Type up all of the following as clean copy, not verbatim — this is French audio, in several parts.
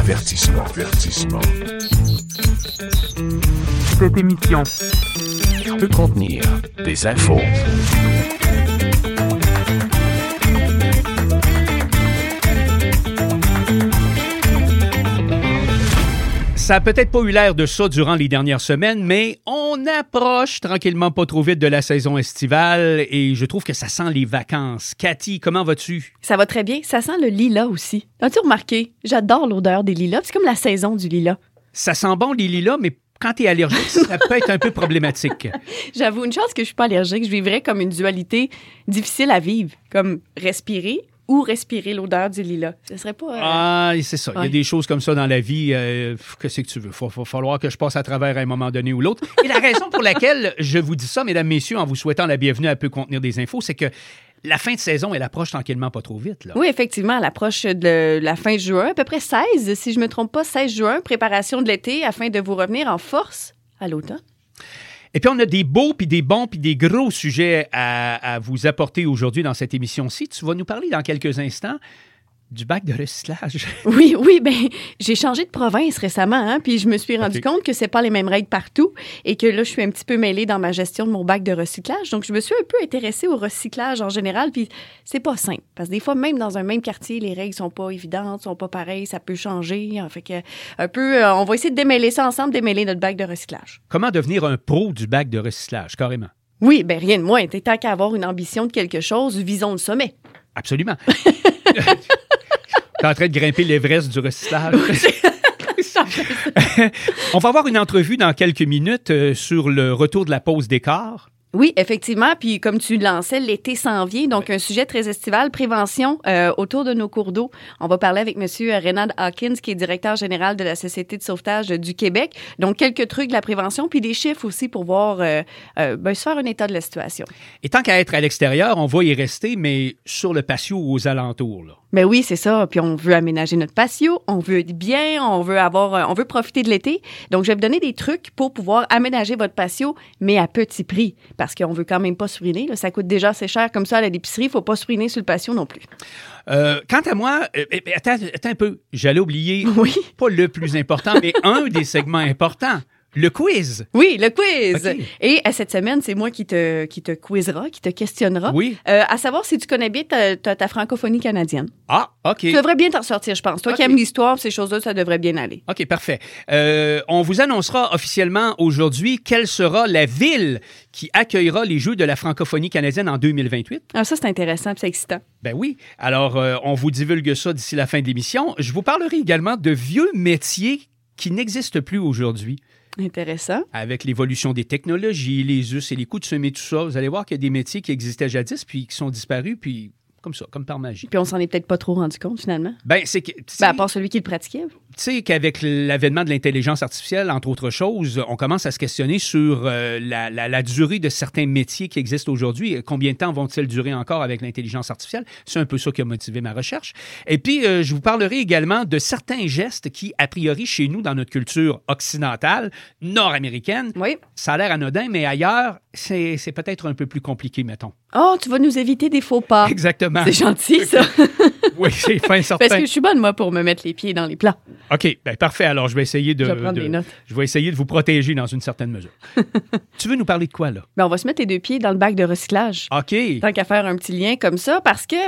Cette émission peut contenir des infos. Ça n'a peut-être pas eu l'air de ça durant les dernières semaines, mais on approche tranquillement pas trop vite de la saison estivale et je trouve que ça sent les vacances. Cathy, comment vas-tu? Ça va très bien. Ça sent le lilas aussi. As-tu remarqué? J'adore l'odeur des lilas. C'est comme la saison du lilas. Ça sent bon les lilas, mais quand tu es allergique, ça peut être un peu problématique. J'avoue, une chance que je suis pas allergique. Je vivrais comme une dualité difficile à vivre, comme respirer ou respirer l'odeur du lilas. Ce serait pas... Ah, c'est ça. Ouais. Il y a des choses comme ça dans la vie. Qu'est-ce que tu veux? Il va falloir que je passe à travers à un moment donné ou l'autre. Et la raison pour laquelle je vous dis ça, mesdames, messieurs, en vous souhaitant la bienvenue à Peut contenir des infos, c'est que la fin de saison, elle approche tranquillement pas trop vite. Là. Oui, effectivement, à l'approche de la fin juin, à peu près 16, si je me trompe pas, 16 juin, préparation de l'été afin de vous revenir en force à l'automne. Et puis, on a des beaux, puis des bons, puis des gros sujets à vous apporter aujourd'hui dans cette émission-ci. Tu vas nous parler dans quelques instants du bac de recyclage. Oui, ben j'ai changé de province récemment, hein, puis je me suis rendu compte que c'est pas les mêmes règles partout et que là, je suis un petit peu mêlée dans ma gestion de mon bac de recyclage. Donc, je me suis un peu intéressée au recyclage en général, puis c'est pas simple. Parce que des fois, même dans un même quartier, les règles sont pas évidentes, sont pas pareilles, ça peut changer. Fait que, un peu, on va essayer de démêler ça ensemble, démêler notre bac de recyclage. Comment devenir un pro du bac de recyclage, carrément? Oui, ben rien de moins. Tant qu'à avoir une ambition de quelque chose, visons le sommet. Absolument. T'es en train de grimper l'Everest du recyclage. On va avoir une entrevue dans quelques minutes sur le retour de la pause d'écart. Oui, effectivement. Puis comme tu lançais, l'été s'en vient. Donc, un sujet très estival, prévention autour de nos cours d'eau. On va parler avec M. Reynald Hawkins, qui est directeur général de la Société de sauvetage du Québec. Donc, quelques trucs de la prévention, puis des chiffres aussi pour voir, se faire un état de la situation. Et tant qu'à être à l'extérieur, on va y rester, mais sur le patio ou aux alentours, là. Ben oui, c'est ça. Puis on veut aménager notre patio, on veut être bien, on veut profiter de l'été. Donc, je vais vous donner des trucs pour pouvoir aménager votre patio, mais à petit prix. Parce qu'on veut quand même pas se ruiner. Là. Ça coûte déjà assez cher comme ça à l'épicerie. Il faut pas se ruiner sur le patio non plus. Quant à moi, attends un peu. J'allais oublier, pas le plus important, mais un des segments importants. Le quiz. Oui, le quiz. Okay. Et cette semaine, c'est moi qui te quizera, qui te questionnera. Oui. À savoir si tu connais bien ta francophonie canadienne. Ah, OK. Tu devrais bien t'en sortir, je pense. Toi qui aimes l'histoire, ces choses-là, ça devrait bien aller. OK, parfait. On vous annoncera officiellement aujourd'hui quelle sera la ville qui accueillera les Jeux de la francophonie canadienne en 2028. Ah, ça, c'est intéressant, c'est excitant. Ben oui. Alors, on vous divulgue ça d'ici la fin de l'émission. Je vous parlerai également de vieux métiers qui n'existent plus aujourd'hui. Intéressant. Avec l'évolution des technologies, les us et les coutumes et tout ça, vous allez voir qu'il y a des métiers qui existaient jadis puis qui sont disparus, puis comme ça, comme par magie. Puis on s'en est peut-être pas trop rendu compte, finalement. Ben, c'est que... à part celui qui le pratiquait. Tu sais qu'avec l'avènement de l'intelligence artificielle, entre autres choses, on commence à se questionner sur la durée de certains métiers qui existent aujourd'hui. Combien de temps vont-ils durer encore avec l'intelligence artificielle? C'est un peu ça qui a motivé ma recherche. Et puis, je vous parlerai également de certains gestes qui, a priori, chez nous, dans notre culture occidentale, nord-américaine, ça a l'air anodin, mais ailleurs, c'est peut-être un peu plus compliqué, mettons. Oh, tu vas nous éviter des faux pas. Exactement. C'est gentil, ça. Oui, c'est fin certain. Parce que je suis bonne, moi, pour me mettre les pieds dans les plats. OK, bien parfait. Alors, je vais essayer Je vais prendre des notes. Je vais essayer de vous protéger dans une certaine mesure. Tu veux nous parler de quoi, là? Ben, on va se mettre les deux pieds dans le bac de recyclage. OK. Tant qu'à faire un petit lien comme ça, parce que,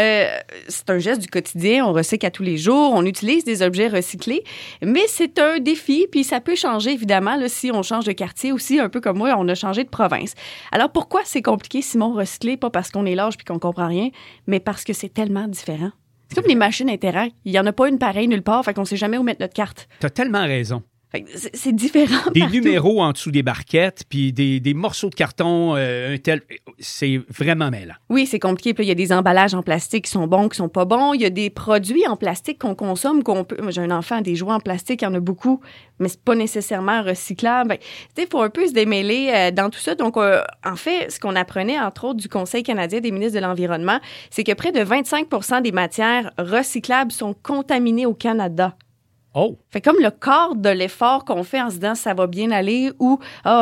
c'est un geste du quotidien, on recycle à tous les jours, on utilise des objets recyclés, mais c'est un défi, puis ça peut changer, évidemment, là, si on change de quartier aussi, un peu comme moi, on a changé de province. Alors, pourquoi c'est compliqué, Simon, recycler? Pas parce qu'on est lâche puis qu'on comprend rien, mais parce que c'est tellement différent. C'est comme les machines Interact. Il n'y en a pas une pareille nulle part, fait qu'on ne sait jamais où mettre notre carte. Tu as tellement raison. C'est différent des partout. Numéros en dessous des barquettes, puis des morceaux de carton, c'est vraiment mêlant. Oui, c'est compliqué. Puis il y a des emballages en plastique qui sont bons, qui sont pas bons. Il y a des produits en plastique qu'on consomme, qu'on peut... Moi, j'ai un enfant, des jouets en plastique, il y en a beaucoup, mais c'est pas nécessairement recyclable. Il faut un peu se démêler dans tout ça. Donc, en fait, ce qu'on apprenait, entre autres, du Conseil canadien des ministres de l'Environnement, c'est que près de 25% des matières recyclables sont contaminées au Canada. Oh! Fait comme le quart de l'effort qu'on fait en se disant ça va bien aller ou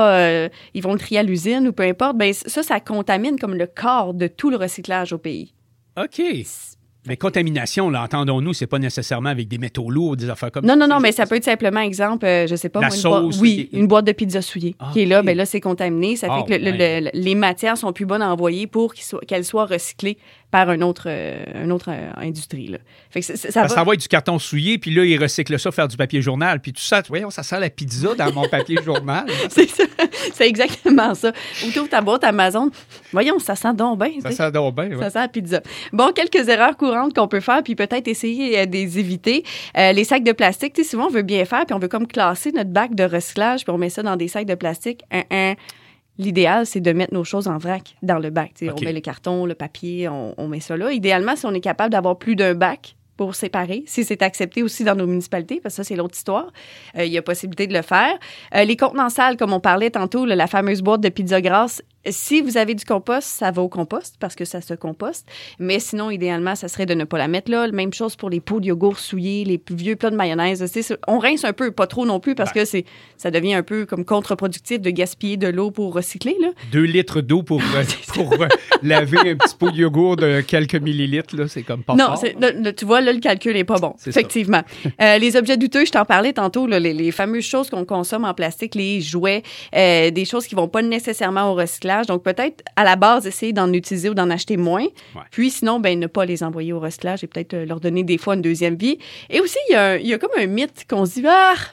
ils vont le trier à l'usine ou peu importe, ben ça contamine comme le quart de tout le recyclage au pays. OK. Mais contamination, là, entendons-nous, c'est pas nécessairement avec des métaux lourds, des affaires comme Non, ça. non, non, mais ça peut être simplement, exemple, je sais pas, La moi, sauce, une boîte de pizza souillée qui est là, ben là, c'est contaminé. Ça fait que les matières sont plus bonnes à envoyer pour qu'elles soient recyclées par une autre industrie. Là. Fait que ça envoie du carton souillé, puis là, ils recyclent ça pour faire du papier journal. Puis tout ça, voyons, ça sent la pizza dans mon papier journal. C'est ça. C'est exactement ça. Ou t'ouvres ta boîte Amazon, voyons, ça sent donc bien. Ça sent donc bien, Ça sent la pizza. Bon, quelques erreurs courantes qu'on peut faire, puis peut-être essayer de les éviter. Les sacs de plastique, tu sais, souvent, on veut bien faire, puis on veut comme classer notre bac de recyclage, puis on met ça dans des sacs de plastique. L'idéal, c'est de mettre nos choses en vrac dans le bac. Okay. On met le carton, le papier, on met ça là. Idéalement, si on est capable d'avoir plus d'un bac pour séparer, si c'est accepté aussi dans nos municipalités, parce que ça, c'est l'autre histoire, il y a possibilité de le faire. Les contenants sales, comme on parlait tantôt, la fameuse boîte de pizza grasse, si vous avez du compost, ça va au compost parce que ça se composte. Mais sinon, idéalement, ça serait de ne pas la mettre là. Même chose pour les pots de yogourt souillés, les vieux plats de mayonnaise. On rince un peu, pas trop non plus parce que ça devient un peu comme contre-productif de gaspiller de l'eau pour recycler. Là. 2 litres d'eau pour laver un petit pot de yogourt de quelques millilitres, là, c'est comme pas non, fort. Non, tu vois, là, le calcul n'est pas bon. C'est effectivement. Les objets douteux, je t'en parlais tantôt, là, les fameuses choses qu'on consomme en plastique, les jouets, des choses qui vont pas nécessairement au recyclage. Donc, peut-être, à la base, essayer d'en utiliser ou d'en acheter moins. Ouais. Puis, sinon, ne pas les envoyer au recyclage et peut-être leur donner des fois une deuxième vie. Et aussi, il y a comme un mythe qu'on se dit,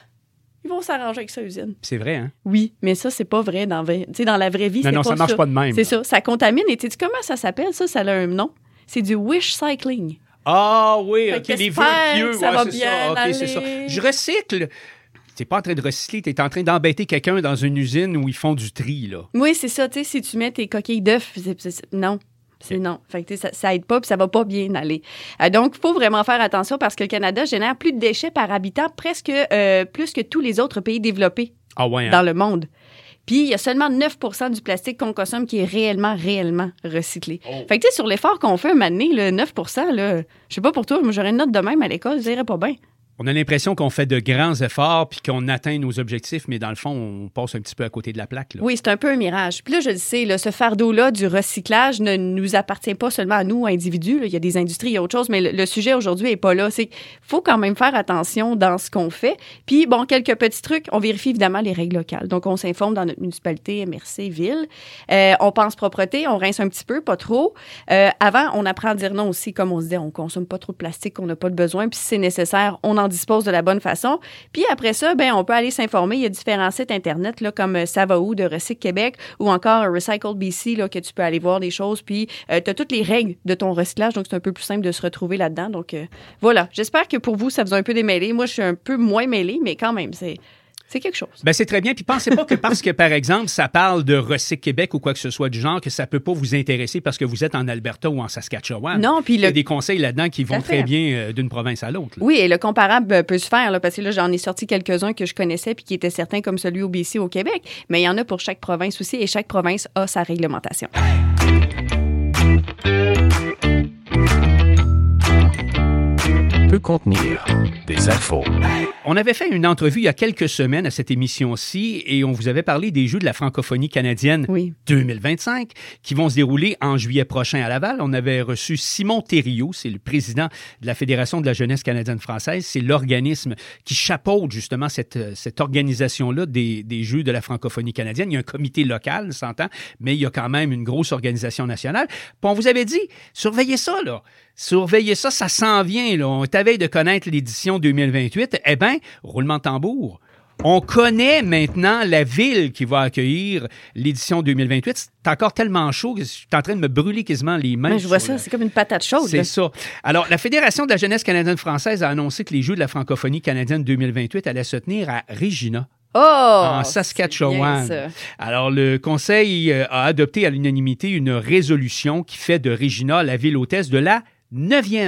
ils vont s'arranger avec ça, usine. C'est vrai, hein? Oui, mais ça, c'est pas vrai. Dans la vraie vie, c'est pas ça. Non, ça marche pas de même. C'est ça. Ça contamine. Et tu sais comment ça s'appelle, ça? Ça a un nom. C'est du wish cycling. Ah oui, OK, les vœux pieux. Ça va bien OK, c'est ça. Je recycle. T'es pas en train de recycler, t'es en train d'embêter quelqu'un dans une usine où ils font du tri, là. Oui, c'est ça. Tu sais, si tu mets tes coquilles d'œufs, non. C'est non. Fait que, ça aide pas puis ça va pas bien aller. Donc, il faut vraiment faire attention parce que le Canada génère plus de déchets par habitant, presque plus que tous les autres pays développés dans le monde. Puis, il y a seulement 9 % du plastique qu'on consomme qui est réellement recyclé. Oh. Fait que, tu sais, sur l'effort qu'on fait un moment donné, le 9 % là, je sais pas pour toi, moi, j'aurais une note de même à l'école, je dirais pas bien. On a l'impression qu'on fait de grands efforts puis qu'on atteint nos objectifs, mais dans le fond, on passe un petit peu à côté de la plaque. Là. Oui, c'est un peu un mirage. Puis là, je le sais, là, ce fardeau-là du recyclage ne nous appartient pas seulement à nous, individus. Là. Il y a des industries, il y a autre chose, mais le sujet aujourd'hui n'est pas là. C'est qu'il faut quand même faire attention dans ce qu'on fait. Puis, bon, quelques petits trucs. On vérifie évidemment les règles locales. Donc, on s'informe dans notre municipalité, MRC, ville. On pense propreté, on rince un petit peu, pas trop. Avant, on apprend à dire non aussi. Comme on se disait, on consomme pas trop de plastique, on n'a pas de besoin. Puis, si c'est nécessaire, on en dispose de la bonne façon. Puis après ça, on peut aller s'informer. Il y a différents sites Internet là, comme Ça va où de Recycle Québec ou encore Recycle BC là, que tu peux aller voir des choses. Puis tu as toutes les règles de ton recyclage. Donc, c'est un peu plus simple de se retrouver là-dedans. Donc, voilà. J'espère que pour vous, ça vous a un peu démêlé. Moi, je suis un peu moins mêlée, mais quand même, c'est quelque chose. C'est très bien. Puis pensez pas que parce que, par exemple, ça parle de Recycle Québec ou quoi que ce soit du genre, que ça peut pas vous intéresser parce que vous êtes en Alberta ou en Saskatchewan. Non, puis il y a des conseils là-dedans qui vont très bien d'une province à l'autre. Là. Oui, et le comparable peut se faire, là, parce que là, j'en ai sorti quelques-uns que je connaissais puis qui étaient certains comme celui au BC au Québec. Mais il y en a pour chaque province aussi et chaque province a sa réglementation. Peut contenir des infos. On avait fait une entrevue il y a quelques semaines à cette émission-ci et on vous avait parlé des Jeux de la francophonie canadienne 2025 qui vont se dérouler en juillet prochain à Laval. On avait reçu Simon Thériault, c'est le président de la Fédération de la jeunesse canadienne-française. C'est l'organisme qui chapeaute justement cette organisation-là des Jeux de la francophonie canadienne. Il y a un comité local, s'entend, mais il y a quand même une grosse organisation nationale. Puis on vous avait dit, surveillez ça, là. Surveillez ça, ça s'en vient, là. On est à veille de connaître l'édition 2028. Eh bien, roulement de tambour. On connaît maintenant la ville qui va accueillir l'édition 2028. C'est encore tellement chaud que je suis en train de me brûler quasiment les mains. Mais je vois ça, c'est comme une patate chaude. C'est ça. Alors, la Fédération de la jeunesse canadienne-française a annoncé que les Jeux de la francophonie canadienne 2028 allaient se tenir à Regina. En Saskatchewan. Alors, le Conseil a adopté à l'unanimité une résolution qui fait de Regina la ville hôtesse de la 9e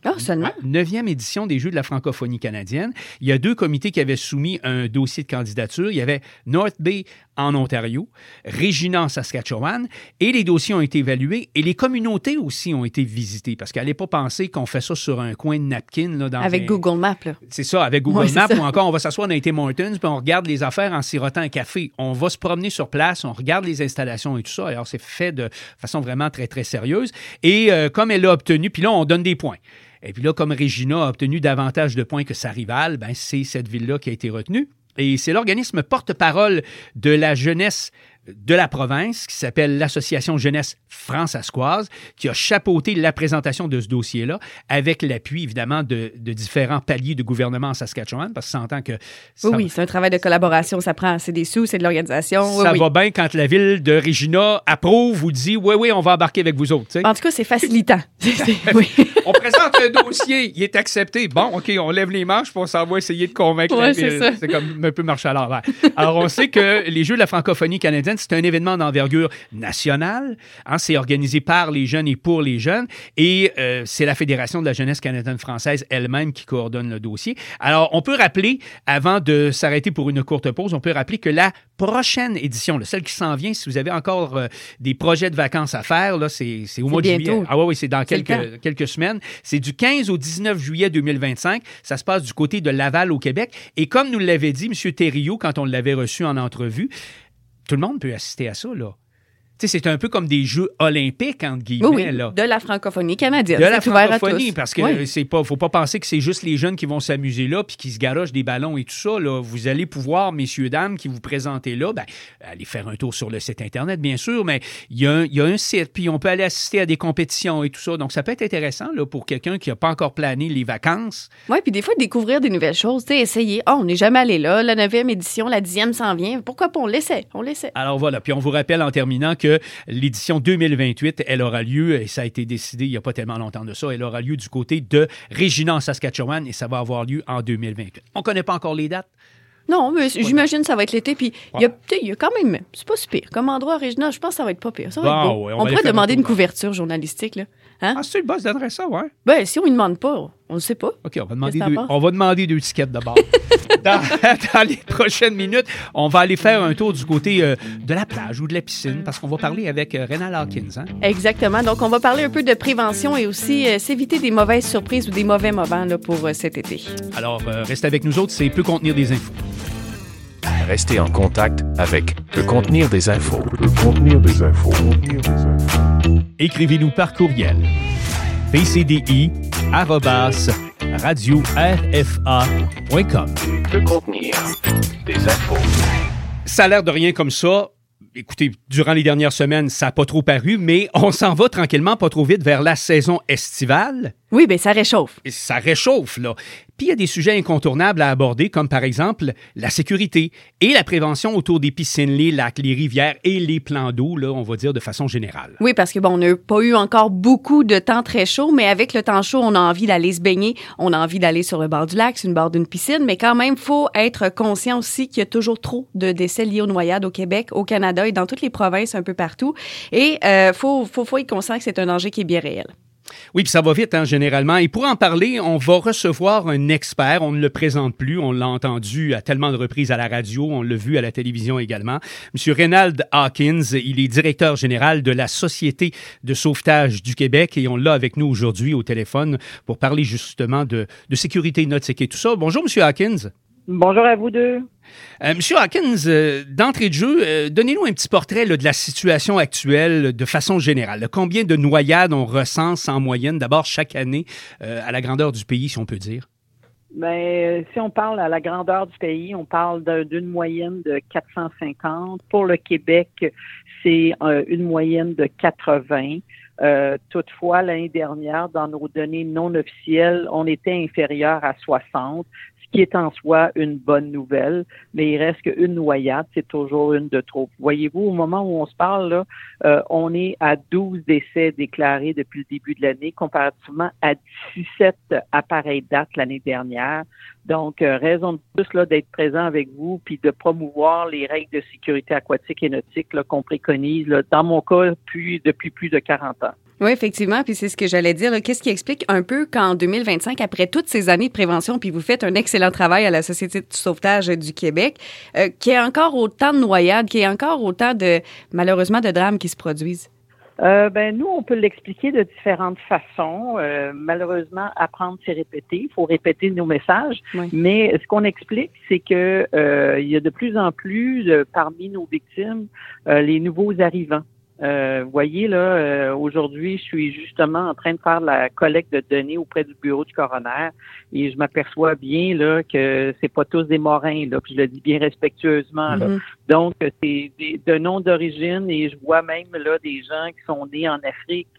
Ah, seulement? 9e édition des Jeux de la francophonie canadienne. Il y a 2 comités qui avaient soumis un dossier de candidature. Il y avait North Bay en Ontario, Regina en Saskatchewan, et les dossiers ont été évalués et les communautés aussi ont été visitées parce qu'elle n'allait pas penser qu'on fait ça sur un coin de napkin. Là, avec Google Maps. Là. C'est ça, avec Google Maps, ou encore on va s'asseoir dans les Tim Hortons puis on regarde les affaires en sirotant un café. On va se promener sur place, on regarde les installations et tout ça. Alors, c'est fait de façon vraiment très, très sérieuse. Et comme elle a obtenu, puis là, on donne des points. Et puis là, comme Regina a obtenu davantage de points que sa rivale, ben c'est cette ville-là qui a été retenue. Et c'est l'organisme porte-parole de la jeunesse de la province, qui s'appelle l'Association Jeunesse Françaiscoise, qui a chapeauté la présentation de ce dossier-là, avec l'appui, évidemment, de différents paliers de gouvernement en Saskatchewan, parce que ça s'entend que... Oui, c'est un travail de collaboration, ça prend, c'est des sous, c'est de l'organisation. Ça va bien quand la ville de Regina approuve ou dit « Oui, on va embarquer avec vous autres. » En tout cas, c'est facilitant. Oui. On présente un dossier, il est accepté. Bon, OK, on lève les manches, puis on s'en va essayer de convaincre la ville. C'est comme un peu marcher à l'envers. Alors, on sait que les Jeux de la francophonie canadienne, c'est un événement d'envergure nationale. Hein, c'est organisé par les jeunes et pour les jeunes. Et c'est la Fédération de la jeunesse canadienne-française elle-même qui coordonne le dossier. Alors, on peut rappeler, avant de s'arrêter pour une courte pause, on peut rappeler que la prochaine édition, là, celle qui s'en vient, si vous avez encore des projets de vacances à faire, là, c'est au mois de juillet. Ah oui, c'est dans quelques semaines. C'est du 15 au 19 juillet 2025. Ça se passe du côté de Laval au Québec. Et comme nous l'avait dit M. Thériault quand on l'avait reçu en entrevue, tout le monde peut assister à ça, là. Tu sais, c'est un peu comme des Jeux olympiques, entre guillemets. Oui, là. De la francophonie canadienne. De la francophonie, parce que c'est pas, faut pas penser que c'est juste les jeunes qui vont s'amuser là puis qui se garochent des ballons et tout ça. Là. Vous allez pouvoir, messieurs, dames, qui vous présentez là, ben, aller faire un tour sur le site Internet, bien sûr, mais il y a un site, puis on peut aller assister à des compétitions et tout ça. Donc, ça peut être intéressant là, pour quelqu'un qui n'a pas encore plané les vacances. Oui, puis des fois, découvrir des nouvelles choses, essayer. Oh, on n'est jamais allé là, la 9e édition, la 10e s'en vient. Pourquoi pas? On l'essaie. Alors voilà, puis on vous rappelle en terminant que l'édition 2028, elle aura lieu, et ça a été décidé il n'y a pas tellement longtemps de ça, elle aura lieu du côté de Regina en Saskatchewan et ça va avoir lieu en 2028. On ne connaît pas encore les dates? Non, mais j'imagine que ça va être l'été. Puis il y a quand même, c'est pas si pire. Comme endroit original, je pense que ça va être pas pire. Ça va être beau. Ouais, on pourrait demander une couverture journalistique, là. Hein? Ah, c'est le boss donnerait ça, ouais. Ben, si on ne demande pas, on ne sait pas. OK, on va demander 2 tickets d'abord. dans les prochaines minutes, on va aller faire un tour du côté de la plage ou de la piscine parce qu'on va parler avec Rénal Hawkins. Hein? Exactement. Donc, on va parler un peu de prévention et aussi s'éviter des mauvaises surprises ou des mauvais moments là, pour cet été. Alors, restez avec nous autres, c'est Peut contenir des infos. Restez en contact avec Peut contenir des infos. Écrivez-nous par courriel pcdi@radio-rfa.com. Peut contenir des infos. Ça a l'air de rien comme ça. Écoutez, durant les dernières semaines, ça n'a pas trop paru, mais on s'en va tranquillement, pas trop vite, vers la saison estivale. Oui, bien, ça réchauffe. Et ça réchauffe, là. Puis il y a des sujets incontournables à aborder, comme par exemple la sécurité et la prévention autour des piscines, les lacs, les rivières et les plans d'eau, là, on va dire de façon générale. Oui, parce que bon, on n'a pas eu encore beaucoup de temps très chaud, mais avec le temps chaud, on a envie d'aller se baigner, on a envie d'aller sur le bord du lac, sur le bord d'une piscine, mais quand même, il faut être conscient aussi qu'il y a toujours trop de décès liés aux noyades au Québec, au Canada et dans toutes les provinces un peu partout. Et faut être conscient que c'est un danger qui est bien réel. Oui, puis ça va vite, hein, généralement. Et pour en parler, on va recevoir un expert. On ne le présente plus. On l'a entendu à tellement de reprises à la radio. On l'a vu à la télévision également. Monsieur Rénal Hawkins, il est directeur général de la Société de sauvetage du Québec et on l'a avec nous aujourd'hui au téléphone pour parler justement de sécurité nautique et tout ça. Bonjour, Monsieur Hawkins. Bonjour à vous deux. Monsieur Hawkins, d'entrée de jeu, donnez-nous un petit portrait là, de la situation actuelle de façon générale. Là, combien de noyades on recense en moyenne, d'abord chaque année, à la grandeur du pays, si on peut dire? Bien, si on parle à la grandeur du pays, on parle d'une moyenne de 450. Pour le Québec, c'est une moyenne de 80. Toutefois, l'année dernière, dans nos données non officielles, on était inférieur à 60. Qui est en soi une bonne nouvelle, mais il reste qu'une noyade, c'est toujours une de trop. Voyez-vous, au moment où on se parle, là, on est à 12 décès déclarés depuis le début de l'année, comparativement à 17 à pareille date l'année dernière. Donc, raison de plus là, d'être présent avec vous puis de promouvoir les règles de sécurité aquatique et nautique là, qu'on préconise, là, dans mon cas, depuis plus de 40 ans. Oui, effectivement. Puis c'est ce que j'allais dire. Là. Qu'est-ce qui explique un peu qu'en 2025, après toutes ces années de prévention, puis vous faites un excellent travail à la Société de sauvetage du Québec, qu'il y ait encore autant de noyades, qu'il y ait encore autant malheureusement, de drames qui se produisent? Nous, on peut l'expliquer de différentes façons. Malheureusement, apprendre, c'est répéter. Il faut répéter nos messages. Oui. Mais ce qu'on explique, c'est que il y a de plus en plus parmi nos victimes les nouveaux arrivants. Vous voyez, là, aujourd'hui, je suis justement en train de faire la collecte de données auprès du bureau du coroner et je m'aperçois bien là que c'est pas tous des Morins, là, puis je le dis bien respectueusement. Là. Donc, c'est de noms d'origine et je vois même là des gens qui sont nés en Afrique.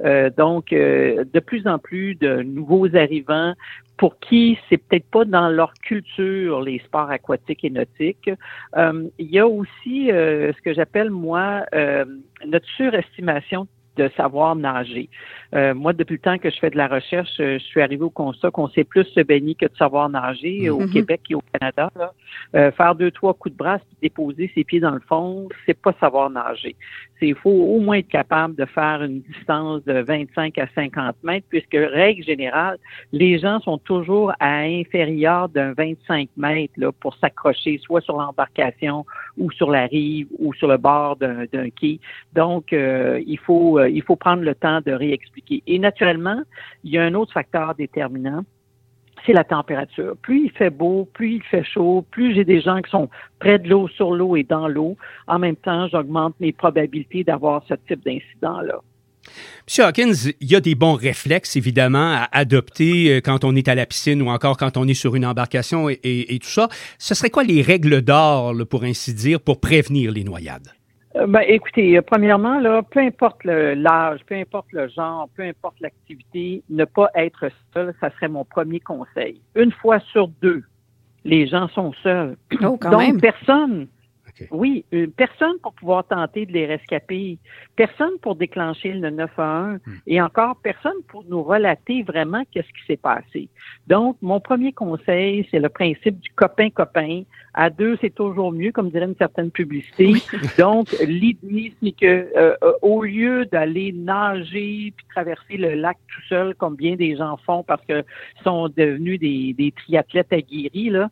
Donc, de plus en plus de nouveaux arrivants pour qui c'est peut-être pas dans leur culture les sports aquatiques et nautiques. Il y a aussi ce que j'appelle, moi, notre surestimation de savoir nager. Moi, depuis le temps que je fais de la recherche, je suis arrivée au constat qu'on sait plus se baigner que de savoir nager au Québec et au Canada. Là. Faire 2-3 coups de brasse et déposer ses pieds dans le fond, c'est pas savoir nager. Il faut au moins être capable de faire une distance de 25 à 50 mètres, puisque, règle générale, les gens sont toujours à inférieur d'un 25 mètres là, pour s'accrocher, soit sur l'embarcation ou sur la rive ou sur le bord d'un quai. Donc, il faut prendre le temps de réexpliquer. Et naturellement, il y a un autre facteur déterminant, c'est la température. Plus il fait beau, plus il fait chaud, plus j'ai des gens qui sont près de l'eau, sur l'eau et dans l'eau, en même temps, j'augmente mes probabilités d'avoir ce type d'incident-là. M. Hawkins, il y a des bons réflexes, évidemment, à adopter quand on est à la piscine ou encore quand on est sur une embarcation et tout ça. Ce serait quoi les règles d'or, là, pour ainsi dire, pour prévenir les noyades? Écoutez, premièrement, là, peu importe l'âge, peu importe le genre, peu importe l'activité, ne pas être seul, ça serait mon premier conseil. Une fois sur 2, les gens sont seuls. Oh, quand Donc, même. Personne. Okay. Oui, personne pour pouvoir tenter de les rescaper, personne pour déclencher le 911 et encore personne pour nous relater vraiment qu'est-ce qui s'est passé. Donc, mon premier conseil, c'est le principe du copain-copain. À 2, c'est toujours mieux, comme dirait une certaine publicité. Donc, l'idée, c'est que au lieu d'aller nager puis traverser le lac tout seul, comme bien des gens font parce que sont devenus des triathlètes aguerris, là,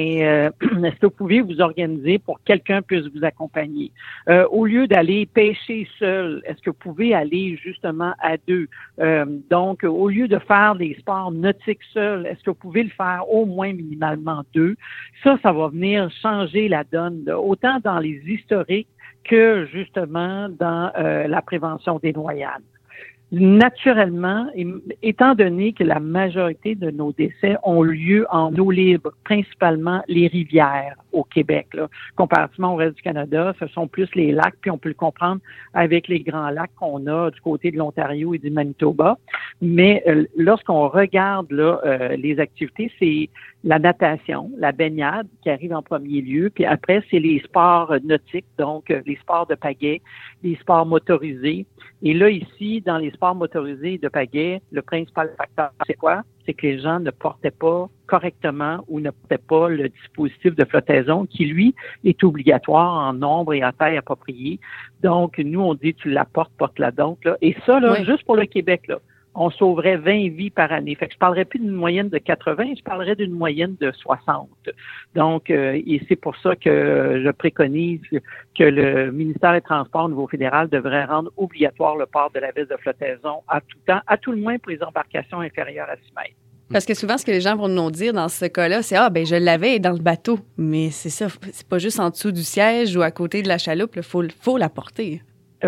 est-ce que vous pouvez vous organiser pour que quelqu'un puisse vous accompagner? Au lieu d'aller pêcher seul, est-ce que vous pouvez aller justement à 2? Donc, au lieu de faire des sports nautiques seuls, est-ce que vous pouvez le faire au moins minimalement 2? Ça va venir changer la donne, là, autant dans les historiques que justement dans la prévention des noyades. Naturellement, étant donné que la majorité de nos décès ont lieu en eau libre, principalement les rivières au Québec, là, comparativement au reste du Canada, ce sont plus les lacs, puis on peut le comprendre avec les grands lacs qu'on a du côté de l'Ontario et du Manitoba. Mais lorsqu'on regarde là, les activités, c'est la natation, la baignade qui arrive en premier lieu, puis après, c'est les sports nautiques, donc les sports de pagaie, les sports motorisés. Et là, ici, dans les sports motorisés de pagaie, le principal facteur, c'est quoi? C'est que les gens ne portaient pas correctement ou ne portaient pas le dispositif de flottaison qui, lui, est obligatoire en nombre et en taille appropriée. Donc, nous, on dit, tu la portes, porte-la donc. Là. Et ça, là, juste pour le Québec, là, on sauverait 20 vies par année. Fait que je parlerais plus d'une moyenne de 80, je parlerais d'une moyenne de 60. Donc, et c'est pour ça que je préconise que le ministère des Transports au niveau fédéral devrait rendre obligatoire le port de la veste de flottaison à tout temps, à tout le moins pour les embarcations inférieures à 6 mètres. Parce que souvent, ce que les gens vont nous dire dans ce cas-là, c'est « Ah, je l'avais dans le bateau. » Mais c'est ça, c'est pas juste en dessous du siège ou à côté de la chaloupe, il faut la porter.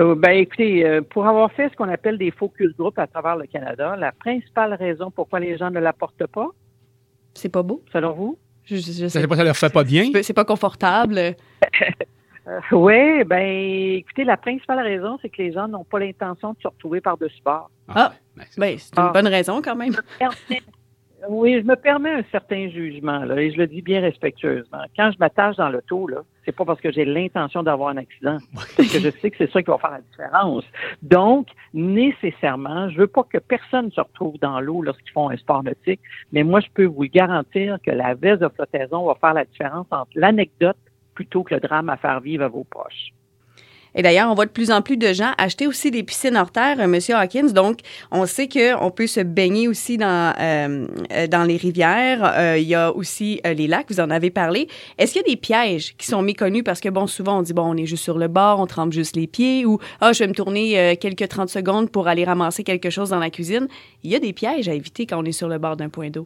Écoutez, pour avoir fait ce qu'on appelle des focus group à travers le Canada, la principale raison pourquoi les gens ne la portent pas, c'est pas beau, selon vous? Je sais pas, ça leur fait pas bien? C'est pas confortable. Oui, écoutez, la principale raison, c'est que les gens n'ont pas l'intention de se retrouver par-dessus bord. C'est une bonne raison quand même. Oui, je me permets un certain jugement, là, et je le dis bien respectueusement. Quand je m'attache dans l'auto, là, c'est pas parce que j'ai l'intention d'avoir un accident, parce que je sais que c'est ça qui va faire la différence. Donc, nécessairement, je veux pas que personne se retrouve dans l'eau lorsqu'ils font un sport nautique, mais moi, je peux vous le garantir que la veste de flottaison va faire la différence entre l'anecdote plutôt que le drame à faire vivre à vos proches. Et d'ailleurs, on voit de plus en plus de gens acheter aussi des piscines hors terre, M. Hawkins. Donc, on sait qu'on peut se baigner aussi dans les rivières. Il y a aussi les lacs, vous en avez parlé. Est-ce qu'il y a des pièges qui sont méconnus? Parce que, souvent, on dit, on est juste sur le bord, on trempe juste les pieds, ou, je vais me tourner quelques 30 secondes pour aller ramasser quelque chose dans la cuisine. Il y a des pièges à éviter quand on est sur le bord d'un point d'eau.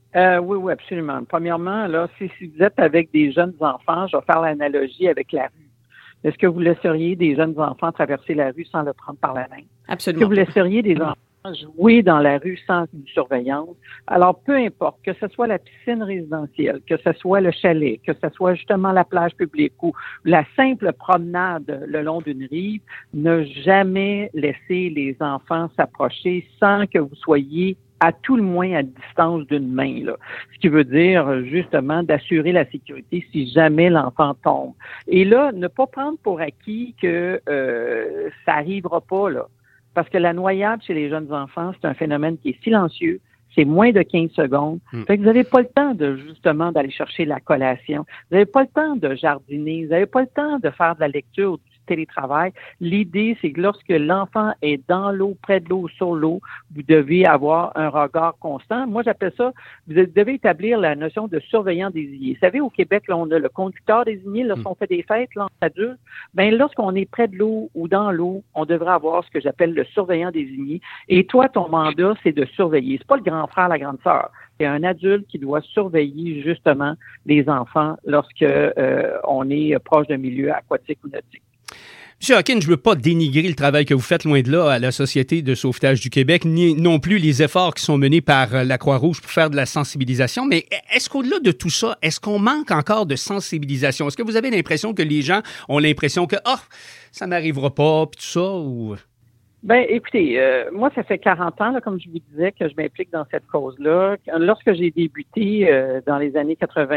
Oui, absolument. Premièrement, là, si vous êtes avec des jeunes enfants, je vais faire l'analogie avec la rue. Est-ce que vous laisseriez des jeunes enfants traverser la rue sans le prendre par la main? Absolument. Est-ce que vous laisseriez des enfants jouer dans la rue sans une surveillance? Alors, peu importe, que ce soit la piscine résidentielle, que ce soit le chalet, que ce soit justement la plage publique ou la simple promenade le long d'une rive, ne jamais laisser les enfants s'approcher sans que vous soyez à tout le moins à distance d'une main, là. Ce qui veut dire, justement, d'assurer la sécurité si jamais l'enfant tombe. Et là, ne pas prendre pour acquis que ça arrivera pas, là. Parce que la noyade chez les jeunes enfants, c'est un phénomène qui est silencieux. C'est moins de 15 secondes. Fait que vous n'avez pas le temps justement, d'aller chercher la collation. Vous n'avez pas le temps de jardiner. Vous n'avez pas le temps de faire de la lecture, du télétravail. L'idée, c'est que lorsque l'enfant est dans l'eau, près de l'eau, sur l'eau, vous devez avoir un regard constant. Moi, j'appelle ça, vous devez établir la notion de surveillant désigné. Vous savez, au Québec, là, on a le conducteur désigné, lorsqu'on fait des fêtes, là, en adulte. Ben, lorsqu'on est près de l'eau ou dans l'eau, on devrait avoir ce que j'appelle le surveillant désigné. Et toi, ton mandat, c'est de surveiller. C'est pas le grand frère, la grande sœur. C'est un adulte qui doit surveiller, justement, les enfants lorsque on est proche d'un milieu aquatique ou nautique. M. Hawkins, je ne veux pas dénigrer le travail que vous faites loin de là à la Société de sauvetage du Québec, ni non plus les efforts qui sont menés par la Croix-Rouge pour faire de la sensibilisation. Mais est-ce qu'au-delà de tout ça, est-ce qu'on manque encore de sensibilisation? Est-ce que vous avez l'impression que les gens ont l'impression que ça m'arrivera pas, puis tout ça, ou... Ben, écoutez, moi, ça fait 40 ans, là, comme je vous disais, que je m'implique dans cette cause-là. Lorsque j'ai débuté dans les années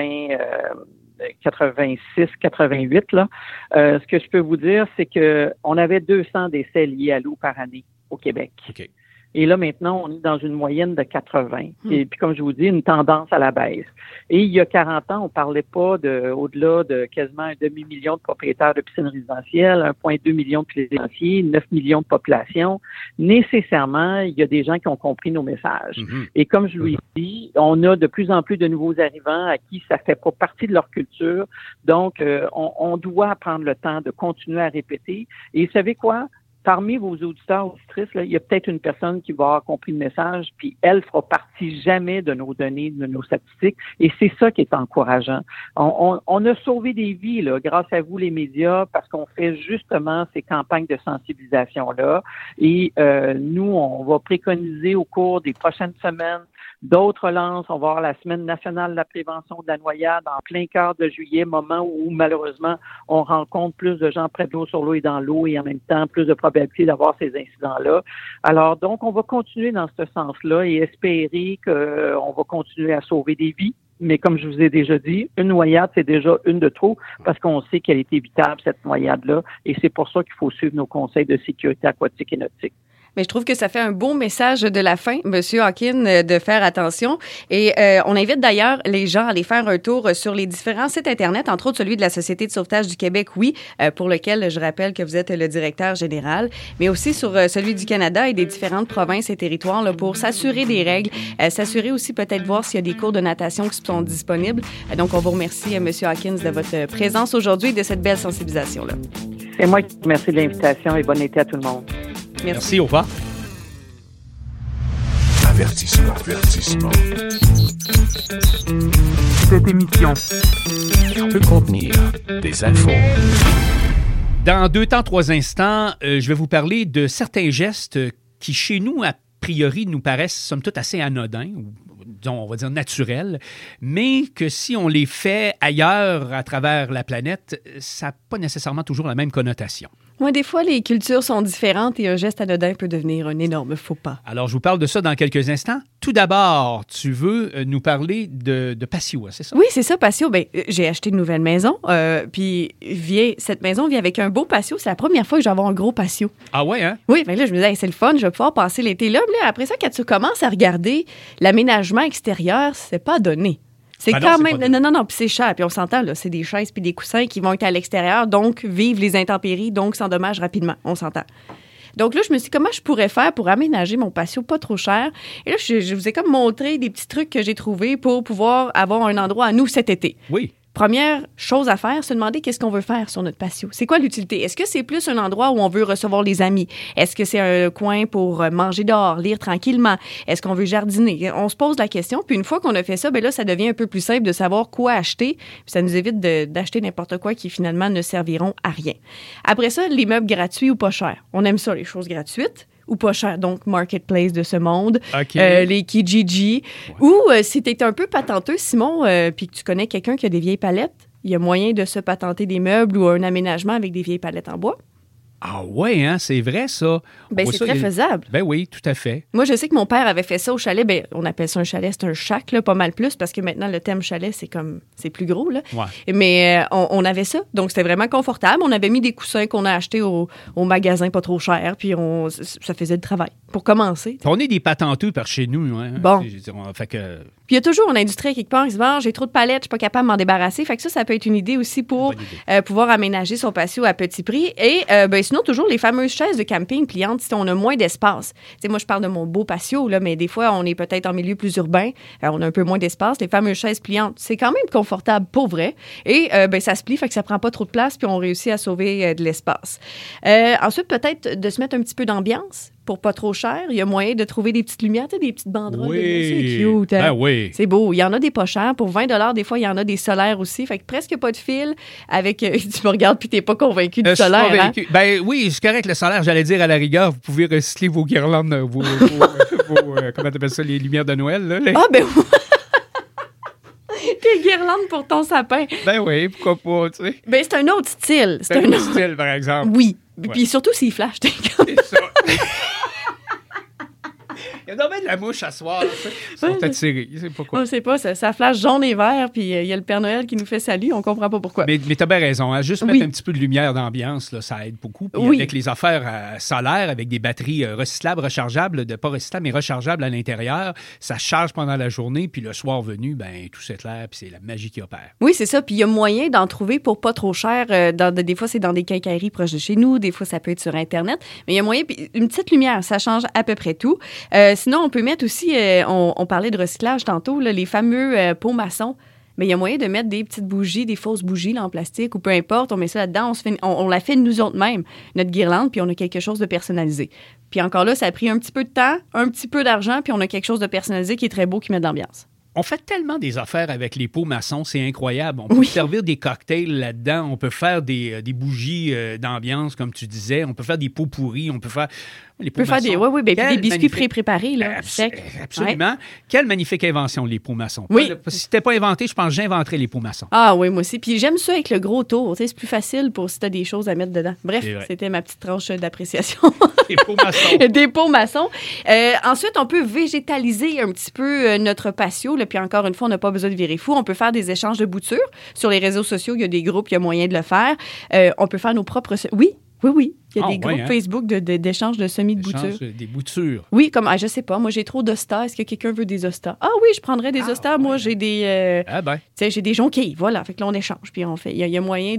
86, 88, là, ce que je peux vous dire, c'est que on avait 200 décès liés à l'eau par année au Québec. Okay. Et là, maintenant, on est dans une moyenne de 80. Et puis, comme je vous dis, une tendance à la baisse. Et il y a 40 ans, on parlait pas au-delà de quasiment un demi-million de propriétaires de piscines résidentielles, 1,2 million de plaisanciers, 9 millions de population. Nécessairement, il y a des gens qui ont compris nos messages. Et comme je vous l'ai dit, on a de plus en plus de nouveaux arrivants à qui ça fait pas partie de leur culture. Donc, on doit prendre le temps de continuer à répéter. Et vous savez quoi? Parmi vos auditeurs, auditrices, là, il y a peut-être une personne qui va avoir compris le message, puis elle fera partie jamais de nos données, de nos statistiques, et c'est ça qui est encourageant. On a sauvé des vies là, grâce à vous, les médias, parce qu'on fait justement ces campagnes de sensibilisation-là, et nous, on va préconiser au cours des prochaines semaines d'autres relances. On va avoir la Semaine nationale de la prévention de la noyade en plein cœur de juillet, moment où malheureusement on rencontre plus de gens près de l'eau, sur l'eau et dans l'eau, et en même temps plus de probabilité d'avoir ces incidents-là. Alors donc, on va continuer dans ce sens-là et espérer qu'on va continuer à sauver des vies. Mais comme je vous ai déjà dit, une noyade, c'est déjà une de trop parce qu'on sait qu'elle est évitable, cette noyade-là, et c'est pour ça qu'il faut suivre nos conseils de sécurité aquatique et nautique. Mais je trouve que ça fait un beau message de la fin, M. Hawkins, de faire attention. Et on invite d'ailleurs les gens à aller faire un tour sur les différents sites Internet, entre autres celui de la Société de sauvetage du Québec, oui, pour lequel je rappelle que vous êtes le directeur général, mais aussi sur celui du Canada et des différentes provinces et territoires là, pour s'assurer des règles, s'assurer aussi peut-être voir s'il y a des cours de natation qui sont disponibles. Donc, on vous remercie, M. Hawkins, de votre présence aujourd'hui et de cette belle sensibilisation-là. C'est moi qui vous remercie de l'invitation et bon été à tout le monde. Merci, au revoir. Avertissement. Cette émission peut contenir des infos. Dans 2 temps, 3 instants, je vais vous parler de certains gestes qui, chez nous, a priori, nous paraissent, somme toute, assez anodins, ou disons, on va dire naturels, mais que si on les fait ailleurs, à travers la planète, ça n'a pas nécessairement toujours la même connotation. Oui, des fois, les cultures sont différentes et un geste anodin peut devenir un énorme faux pas. Alors, je vous parle de ça dans quelques instants. Tout d'abord, tu veux nous parler de patio, c'est ça? Oui, c'est ça, patio. Bien, j'ai acheté une nouvelle maison, puis cette maison vient avec un beau patio. C'est la première fois que je vais avoir un gros patio. Ah ouais, hein? Oui, bien là, je me disais, hey, c'est le fun, je vais pouvoir passer l'été là. Mais là, après ça, quand tu commences à regarder l'aménagement extérieur, c'est pas donné. C'est Ben non, quand c'est même... pas Non, puis c'est cher. Puis on s'entend, là, c'est des chaises puis des coussins qui vont être à l'extérieur, donc vivent les intempéries, donc s'endommagent rapidement. On s'entend. Donc là, je me suis dit, comment je pourrais faire pour aménager mon patio pas trop cher? Et là, je vous ai comme montré des petits trucs que j'ai trouvés pour pouvoir avoir un endroit à nous cet été. Oui. Première chose à faire, se demander qu'est-ce qu'on veut faire sur notre patio. C'est quoi l'utilité? Est-ce que c'est plus un endroit où on veut recevoir les amis? Est-ce que c'est un coin pour manger dehors, lire tranquillement? Est-ce qu'on veut jardiner? On se pose la question. Puis une fois qu'on a fait ça, bien là, ça devient un peu plus simple de savoir quoi acheter. Puis ça nous évite d'acheter n'importe quoi qui finalement ne serviront à rien. Après ça, les meubles gratuits ou pas chers. On aime ça, les choses gratuites ou pas cher, donc Marketplace de ce monde, OK. les Kijiji. Ou si tu es un peu patenteux, Simon, puis que tu connais quelqu'un qui a des vieilles palettes, il y a moyen de se patenter des meubles ou un aménagement avec des vieilles palettes en bois. Ah ouais, hein, c'est vrai, ça. Bien, c'est très faisable. Ben oui, tout à fait. Moi, je sais que mon père avait fait ça au chalet. Bien, on appelle ça un chalet, c'est un shack, là, pas mal plus, parce que maintenant, le thème chalet, c'est plus gros, là. Ouais. Mais on avait ça, donc c'était vraiment confortable. On avait mis des coussins qu'on a achetés au magasin pas trop cher, puis ça faisait le travail. Pour commencer. On est des patenteux par chez nous. Hein. Bon. Je veux dire, fait que... Puis il y a toujours une industrie quelque part qui se dit, j'ai trop de palettes, je suis pas capable de m'en débarrasser. Fait que ça peut être une idée aussi pour pouvoir aménager son patio à petit prix. Et sinon, toujours les fameuses chaises de camping pliantes si on a moins d'espace. Tu sais, moi, je parle de mon beau patio, là, mais des fois, on est peut-être en milieu plus urbain. On a un peu moins d'espace. Les fameuses chaises pliantes, c'est quand même confortable pour vrai. Et ça se plie, fait que ça prend pas trop de place, puis on réussit à sauver de l'espace. Ensuite, peut-être de se mettre un petit peu d'ambiance. Pour pas trop cher, il y a moyen de trouver des petites lumières, tu sais, des petites banderoles. Oui. C'est cute. Hein? Ben oui. C'est beau. Il y en a des pas chers. Pour 20 $, des fois, il y en a des solaires aussi. Fait que presque pas de fil avec... tu me regardes puis t'es pas convaincu du solaire. Je suis convaincu. Hein? Ben oui, c'est correct, le solaire, j'allais dire à la rigueur, vous pouvez recycler vos guirlandes, vos comment t'appelles ça, les lumières de Noël, là? Ah, ben oui! Tes guirlandes pour ton sapin. Ben oui, pourquoi pas, tu sais. Ben c'est un autre style. C'est un autre style, par exemple. Oui. Ouais. Puis surtout s'il flash, t'es C'est ça. Il y a donc bien de la mouche à soir. Ils sont attirés. Je sais pas quoi. On sait pas, ça flash jaune et vert, puis il y a le Père Noël qui nous fait salut, on comprend pas pourquoi. Mais t'as bien raison. Hein? Juste mettre un petit peu de lumière d'ambiance, là, ça aide beaucoup. Puis avec les affaires solaires, avec des batteries recyclables, rechargeables, pas recyclables, mais rechargeables à l'intérieur, ça charge pendant la journée, puis le soir venu, ben tout s'éclaire, puis c'est la magie qui opère. Oui, c'est ça. Puis il y a moyen d'en trouver pour pas trop cher. Des fois, c'est dans des quincailleries proches de chez nous. Des fois, ça peut être sur Internet. Mais il y a moyen. Puis une petite lumière, ça change à peu près tout. Sinon, on peut mettre aussi, on parlait de recyclage tantôt, là, les fameux pots maçons. Mais il y a moyen de mettre des petites bougies, des fausses bougies là, en plastique ou peu importe. On met ça là-dedans, on la fait nous autres mêmes, notre guirlande, puis on a quelque chose de personnalisé. Puis encore là, ça a pris un petit peu de temps, un petit peu d'argent, puis on a quelque chose de personnalisé qui est très beau, qui met de l'ambiance. On fait tellement des affaires avec les pots maçons, c'est incroyable. On peut servir des cocktails là-dedans, on peut faire des bougies d'ambiance, comme tu disais, on peut faire des pots pourris, on peut faire... Les pots maçons. Des biscuits pré-préparés, là, secs. Absolument. Ouais. Quelle magnifique invention, les pots maçons. Oui. Si c'était pas inventé, je pense que j'inventerais les pots maçons. Ah oui, moi aussi. Puis j'aime ça avec le gros tour. C'est plus facile pour si tu as des choses à mettre dedans. Bref, c'était ma petite tranche d'appréciation. Des pots maçons. Des pots maçons. Ensuite, on peut végétaliser un petit peu notre patio. Là, puis encore une fois, on n'a pas besoin de virer fou. On peut faire des échanges de boutures. Sur les réseaux sociaux, il y a des groupes, il y a moyen de le faire. On peut faire nos propres... Oui. Il y a des groupes Facebook d'échange de semis de boutures. Des boutures. Oui, comme, je sais pas, moi j'ai trop d'ostas. Est-ce que quelqu'un veut des ostas? Ah oui, je prendrais des ostas. Moi, j'ai des... tu sais, j'ai des jonquilles. Voilà, fait que là, on échange. Puis on fait... Il y a moyen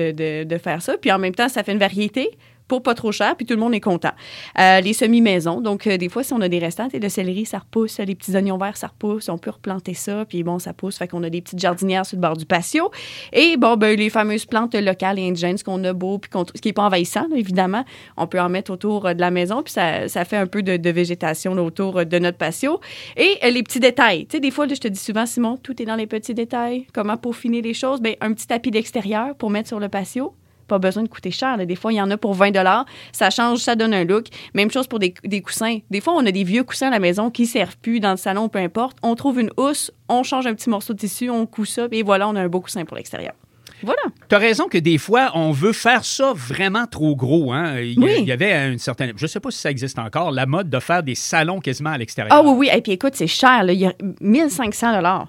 de faire ça. Puis en même temps, ça fait une variété pour pas trop cher, puis tout le monde est content. Les semis-maisons, donc des fois, si on a des restants, le céleri, ça repousse, les petits oignons verts, ça repousse, on peut replanter ça, puis bon, ça pousse, fait qu'on a des petites jardinières sur le bord du patio. Et bon, les fameuses plantes locales et indigènes, ce qu'on a beau, puis ce qui n'est pas envahissant, là, évidemment, on peut en mettre autour de la maison, puis ça fait un peu de végétation là, autour de notre patio. Et les petits détails, tu sais, des fois, là, je te dis souvent, Simon, tout est dans les petits détails. Comment peaufiner les choses? Un petit tapis d'extérieur pour mettre sur le patio. Pas besoin de coûter cher. Là. Des fois, il y en a pour 20 $. Ça change, ça donne un look. Même chose pour des coussins. Des fois, on a des vieux coussins à la maison qui ne servent plus dans le salon, peu importe. On trouve une housse, on change un petit morceau de tissu, on coud ça, et voilà, on a un beau coussin pour l'extérieur. Voilà. Tu as raison que des fois, on veut faire ça vraiment trop gros. Hein? Il y avait une certaine... Je ne sais pas si ça existe encore, la mode de faire des salons quasiment à l'extérieur. Ah oui. Et puis écoute, c'est cher. Là. Il y a 1 500 $.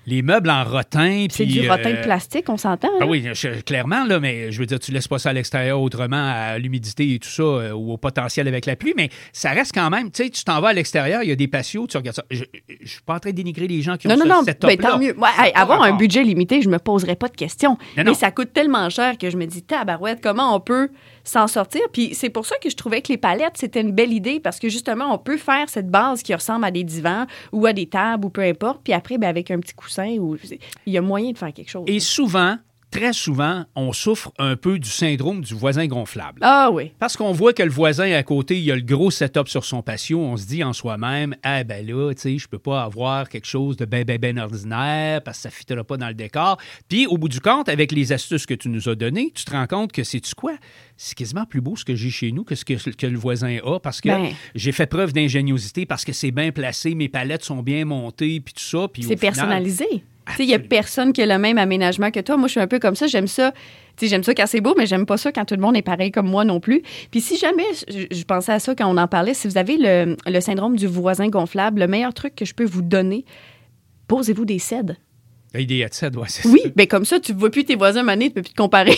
Les meubles en rotin. C'est puis, du rotin de plastique, on s'entend? Ah hein? oui, clairement, là, mais je veux dire, tu laisses pas ça à l'extérieur autrement, à l'humidité et tout ça, ou au potentiel avec la pluie, mais ça reste quand même, tu sais, tu t'en vas à l'extérieur, il y a des patios, tu regardes ça. Je suis pas en train de dénigrer les gens qui ont Non, ce setup-là. ben, tant mieux. Ouais, avoir un budget limité, je me poserais pas de questions. Non. Mais ça coûte tellement cher que je me dis, tabarouette, comment on peut s'en sortir? Puis c'est pour ça que je trouvais que les palettes, c'était une belle idée parce que justement, on peut faire cette base qui ressemble à des divans ou à des tables ou peu importe. Puis après, ben, avec un petit coussin, il y a moyen de faire quelque chose. Et souvent, très souvent, on souffre un peu du syndrome du voisin gonflable. Ah oui. Parce qu'on voit que le voisin à côté, il a le gros setup sur son patio, on se dit en soi-même, ah ben là, tu sais, je peux pas avoir quelque chose de ben ordinaire parce que ça ne fitera pas dans le décor. Puis au bout du compte, avec les astuces que tu nous as données, tu te rends compte que sais-tu quoi? C'est quasiment plus beau ce que j'ai chez nous que ce que le voisin a parce que j'ai fait preuve d'ingéniosité, parce que c'est bien placé, mes palettes sont bien montées, puis tout ça. Puis c'est personnalisé. Il n'y a personne qui a le même aménagement que toi. Moi, je suis un peu comme ça. J'aime ça. J'aime ça quand c'est beau, mais j'aime pas ça quand tout le monde est pareil comme moi non plus. Puis si jamais, je pensais à ça quand on en parlait, si vous avez le syndrome du voisin gonflable, le meilleur truc que je peux vous donner, posez-vous des cèdres. Des cèdres, ouais, c'est oui, ça. bien comme ça, tu ne vois plus tes voisins maner, tu ne peux plus te comparer.